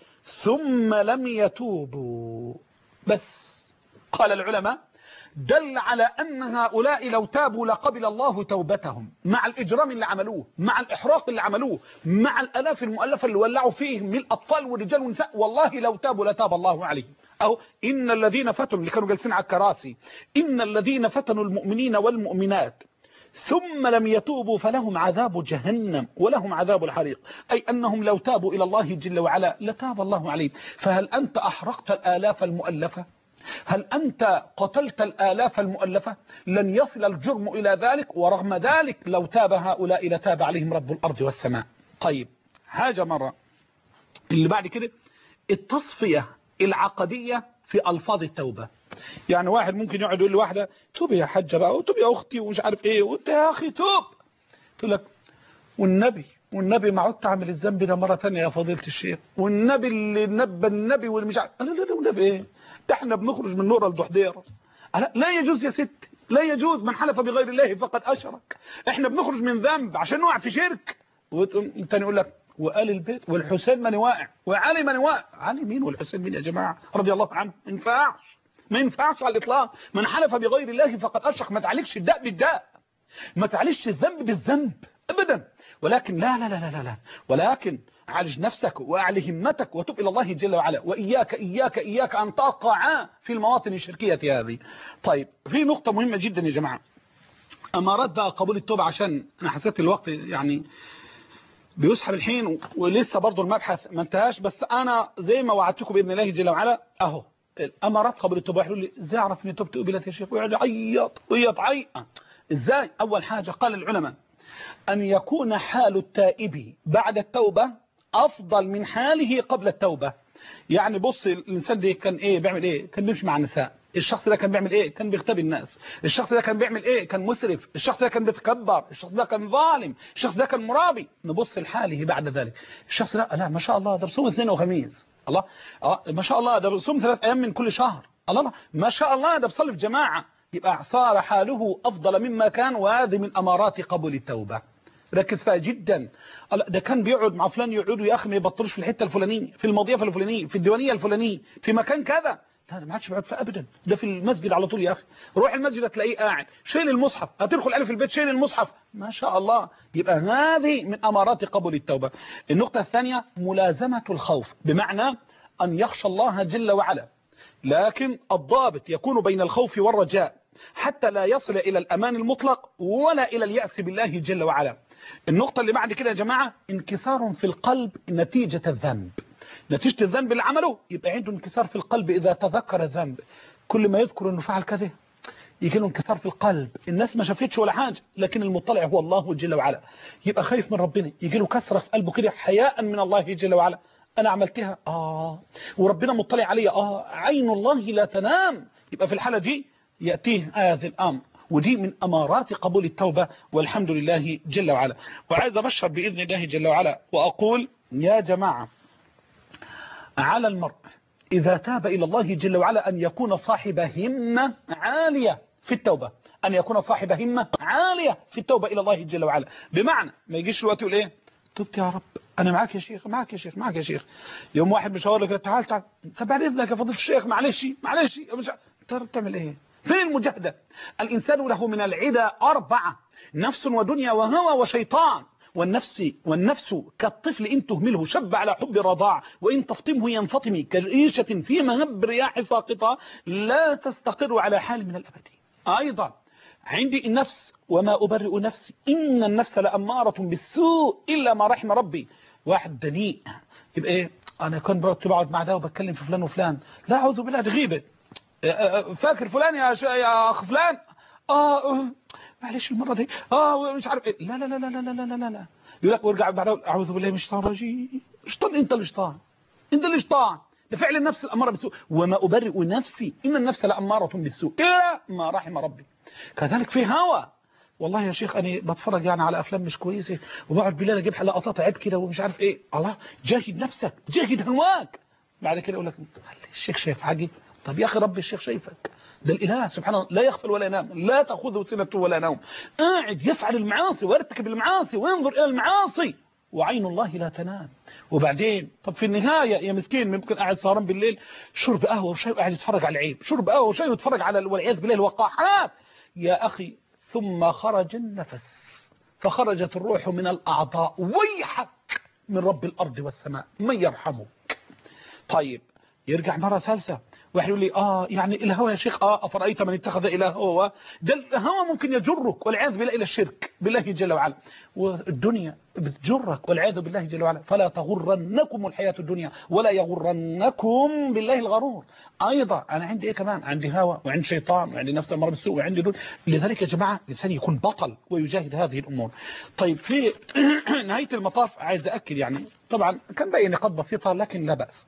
ثم لم يتوبوا بس. قال العلماء دل على أن هؤلاء لو تابوا لقبل الله توبتهم، مع الإجرام اللي عملوه، مع الإحراق اللي عملوه، مع الألاف المؤلفة اللي ولعوا فيه من الأطفال والرجال والنساء، والله لو تابوا لتاب الله عليهم. أو إن الذين فتنوا اللي كانوا جالسين على الكراسي، إن الذين فتنوا المؤمنين والمؤمنات ثم لم يتوبوا فلهم عذاب جهنم ولهم عذاب الحريق. أي أنهم لو تابوا إلى الله جل وعلا لتاب الله عليهم. فهل أنت أحرقت الآلاف المؤلفة؟ هل أنت قتلت الآلاف المؤلفة؟ لن يصل الجرم إلى ذلك، ورغم ذلك لو تاب هؤلاء لتاب عليهم رب الأرض والسماء. طيب حاجة مرة اللي بعد كده التصفية العقدية في ألفاظ التوبة. يعني واحد ممكن يقعد يقول لواحدة توبي يا حجة بقى، وتوبي يا أختي ومش عارف إيه، وأنت يا أخي توب. تقول لك والنبي والنبي ما عدت أعمل الذنب ده مرة ثانية يا فضيلة الشيخ، والنبي اللي نبى النبي واللي مش عارف. لا لا لا والنبي إيه؟ ده احنا بنخرج من نور الدحضيرة. لا يجوز يا ست، لا يجوز. من حلف بغير الله فقد أشرك. احنا بنخرج من ذنب عشان نقع في شرك. وانت يقول لك وآل البيت والحسين من واقع وعلي من واقع. علي مين والحسين مين يا جماعة رضي الله عنه؟ ما ينفعش، ما ينفعش على الإطلاق. من حلف بغير الله فقد أشرك. ما تعالجش الداء بالداء، ما تعالجش الذنب بالذنب أبدا. ولكن لا لا لا لا لا ولكن عالج نفسك وأعلي همتك وتب إلى الله جل وعلا. وإياك إياك إياك أن تقع في المواطن الشركية هذه. طيب في نقطة مهمة جدا يا جماعة، أمارات بقى قبول التوبة، عشان أنا حسيت الوقت يعني بيسحب الحين ولسه برضو المبحث ما انتهاش، بس أنا زي ما وعدتكم بإذن الله جل وعلا أهو الأمارات قبل التوبة. يقول لي إزاي أعرف إني تبت قبلت يا شيخ؟ ويقعد يعيط ويعيط عيط. إزاي؟ أول حاجة قال العلماء أن يكون حال التائب بعد التوبة أفضل من حاله قبل التوبة. يعني بص الإنسان ده كان إيه بيعمل إيه؟ كان بيمشي مع النساء. الشخص ده كان بيعمل إيه؟ كان بيغتاب الناس. الشخص ده كان بيعمل إيه؟ كان مسرف. الشخص ده كان بيتكبر. الشخص ده كان ظالم. الشخص ده كان مرابي. نبص لحاله بعد ذلك. الشخص ده لا ما شاء الله ده بصوم اثنين وخميس. الله اه ما شاء الله ده بصوم ثلاث أيام من كل شهر. الله ما شاء الله ده بصلي في جماعة. يبقى صار حاله أفضل مما كان، وهذه من أمارات قبول التوبة. ركز فيها جدا. ده كان بيقعد مع فلان، يقعدوا يا اخي ما يبطلوش في الحته الفلانيه، في المضيفه الفلانيه، في الديوانيه الفلانيه، في مكان كذا. لا ما عادش بيقعد فيها ابدا. ده في المسجد على طول يا اخي. روح المسجد هتلاقيه قاعد شايل المصحف، هتدخل عليه في البيت شايل المصحف. ما شاء الله. يبقى هذه من امارات قبول التوبه. النقطه الثانيه ملازمه الخوف، بمعنى ان يخشى الله جل وعلا، لكن الضابط يكون بين الخوف والرجاء حتى لا يصل الى الامان المطلق ولا الى اليأس بالله جل وعلا. النقطة اللي بعد كده يا جماعة انكسار في القلب نتيجة الذنب. نتيجة الذنب اللي عمله يبقى عنده انكسار في القلب إذا تذكر الذنب. كل ما يذكر انه فعل كذا يجي له انكسار في القلب. الناس ما شافتش ولا حاجة، لكن المطلع هو الله جل وعلا. يبقى خايف من ربنا، يجي له كسرة في قلبه كده حياء من الله جل وعلا. أنا عملتها آه وربنا مطلع علي آه عين الله لا تنام. يبقى في الحالة دي يأتيه هذا الأمر، ودي من أمارات قبول التوبة والحمد لله جل وعلا. وعايز أبشر بإذن الله جل وعلا وأقول يا جماعة على المرء إذا تاب إلى الله جل وعلا أن يكون صاحب همة عالية في التوبة. أن يكون صاحب همة عالية في التوبة إلى الله جل وعلا. بمعنى ما يجيش الوقت يقول إيه تبت يا رب أنا معاك يا شيخ معاك يا شيخ معاك يا شيخ. يوم واحد مشاور لك تعال تعال طب بعد إذنك يا فضيلة الشيخ معلش معلش مش تعمل إيه؟ فين المجاهدة؟ الإنسان له من العدى أربعة: نفس ودنيا وهوى وشيطان. والنفس والنفس كالطفل إن تهمله شب على حب الرضاع، وإن تفطمه ينفطم كالعيشة في مهب رياح ساقطة لا تستقر على حال من الأبد. أيضا عندي النفس وما أبرئ نفسي إن النفس لأمارة بالسوء إلا ما رحم ربي. واحد دنيء يبقى إيه أنا كنت بقعد مع ده وبتكلم في فلان وفلان، لا أعوذ بالله ده غيبة. فاكر فلان يا يا اخ فلان اه معلش المره دي اه مش عارف ايه. لا لا لا لا لا لا لا لا يقول لك وارجع بعد اعوذ بالله من الشيطان الرجيم. شيطان انت اللي شيطان، انت اللي شيطان. ده فعل النفس الأمارة بالسوء، وما أبرئ نفسي إن النفس لأمارة بالسوء إلا ما رحم ربي. كذلك في هوى. والله يا شيخ أنا بتفرج يعني على أفلام مش كويسة وبقعد بالليل أجيب لقطات عيب كده ومش عارف إيه. الله، جاهد نفسك، جاهد هواك. بعد كده يقول لك الشيخ شايف حاجة. طب يا أخي ربي الشيخ شايفك، ده الإله سبحانه لا يغفل ولا ينام، لا تأخذه سنة ولا نوم، قاعد يفعل المعاصي ويرتكب المعاصي وينظر إلى المعاصي وعين الله لا تنام. وبعدين طب في النهاية يا مسكين ممكن قاعد سهران بالليل شرب قهوة وشاي وقاعد يتفرج على العيب، شرب قهوة وشاي ويتفرج على والعياذ بالله الوقاحات. يا أخي ثم خرج النفس فخرجت الروح من الأعضاء، ويحك من رب الأرض والسماء من يرحمك. طيب يرجع مرة ثالثة واحد يقول لي اه يعني الهوى يا شيخ، اه افرايت من اتخذ اله هو، ده الهوى ممكن يجرك والعياذ بالله الى الشرك بالله جل وعلا، والدنيا بتجرك والعياذ بالله جل وعلا. فلا تغرنكم الحياة الدنيا ولا يغرنكم بالله الغرور. ايضا انا عندي ايه كمان؟ عندي هوى وعندي شيطان وعندي نفس اماره بالسوء وعندي دون. لذلك يا جماعه الانسان يكون بطل ويجاهد هذه الامور. طيب في نهايه المطاف عايز اكد يعني طبعا كان باقي نقاط بسيطه لكن لا باس.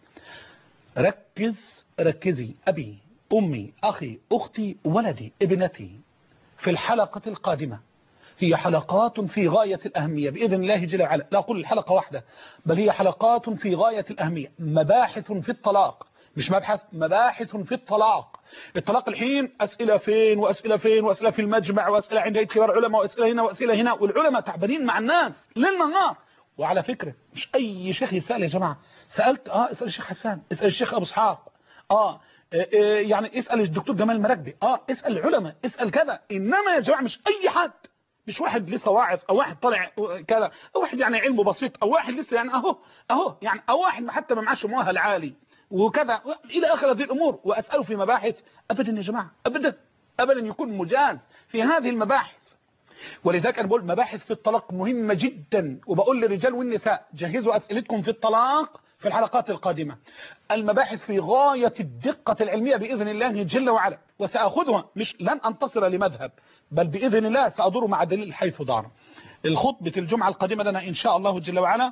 ركز ركزي أبي أمي أخي أختي ولدي ابنتي في الحلقة القادمة. هي حلقات في غاية الأهمية بإذن الله جل وعلا. لا أقول الحلقة واحدة بل هي حلقات في غاية الأهمية. مباحث في الطلاق، مش مبحث، مباحث في الطلاق. الطلاق الحين أسئلة فين وأسئلة فين وأسئلة في المجمع وأسئلة عند كبار علماء وأسئلة هنا وأسئلة هنا، والعلماء تعبانين مع الناس ليل نهار. وعلى فكرة مش أي شيخ يسأل يا جماعة. سألت اه اسأل الشيخ حسان، اسأل الشيخ أبو اسحاق، اه يعني اسأل الدكتور جمال المراكبي، اه اسأل العلماء، اسأل كذا. انما يا جماعة مش اي حد، مش واحد لسه واعظ او واحد طالع كذا او واحد يعني علمه بسيط او واحد لسه يعني اهو اهو يعني او واحد حتى ما معاش مؤهل عالي وكذا الى اخر هذه الامور واسأله في مباحث. ابدا يا جماعة، ابدا ابدا يكون مجاز في هذه المباحث. ولذلك انا بقول مباحث في الطلاق مهمة جدا، وبقول للرجال والنساء جهزوا اسئلتكم في الطلاق في الحلقات القادمة. المباحث في غاية الدقة العلمية بإذن الله جل وعلا، وسأخذها مش لن أنتصر لمذهب بل بإذن الله سأدور مع دليل حيث دار. الخطبة الجمعة القادمة لنا إن شاء الله جل وعلا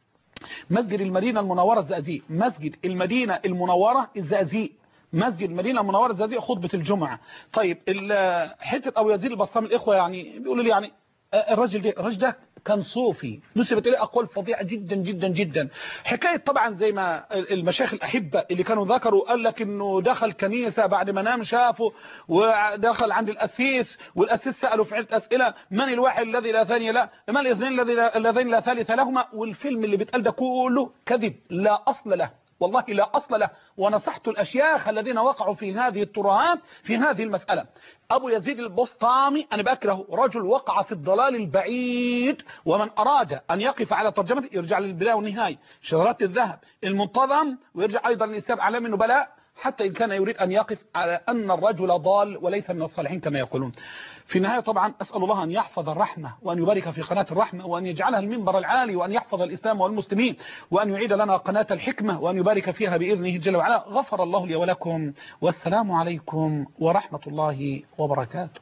مسجد المدينة المنورة الزقازيق، مسجد المدينة المنورة الزقازيق، مسجد المدينة المنورة الزقازيق خطبة الجمعة. طيب حتة أبو يزيد البسطامي الإخوة يعني بيقولوا لي يعني الرجل ده الرجل ده كان صوفي، نسبت إليه أقوال فظيعة جدا جدا جدا. حكاية طبعا زي ما المشايخ الأحبة اللي كانوا ذكروا قال لك إنه دخل كنيسة بعد ما نام شافه ودخل عند الأسيس والأسيس سأله في عدة أسئلة من الواحد الذي لا ثاني له، من الاثنين اللذين لا ثالث لهما. والفيلم اللي بيتقال ده كله كذب لا أصل له، والله لا أصل له. ونصحت الأشياخ الذين وقعوا في هذه الترهات في هذه المسألة. أبو يزيد البسطامي أنا بأكره، رجل وقع في الضلال البعيد، ومن أراد أن يقف على ترجمته يرجع للبداية والنهاية، شذرات الذهب، المنتظم، ويرجع أيضا للسبع أعلام النبلاء، حتى إن كان يريد أن يقف على أن الرجل ضال وليس من الصالحين كما يقولون. في النهاية طبعا أسأل الله أن يحفظ الرحمة وأن يبارك في قناة الرحمة وأن يجعلها المنبر العالي وأن يحفظ الإسلام والمسلمين وأن يعيد لنا قناة الحكمة وأن يبارك فيها بإذنه جل وعلا. غفر الله لي ولكم، والسلام عليكم ورحمة الله وبركاته.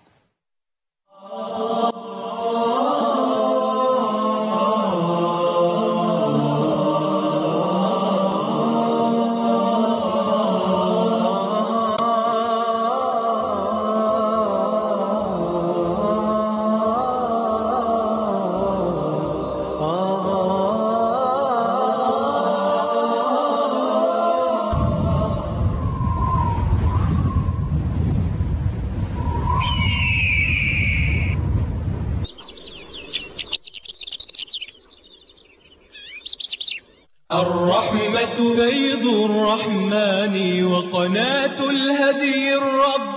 الرحمة بيض الرحمن وقناة الهدي الرب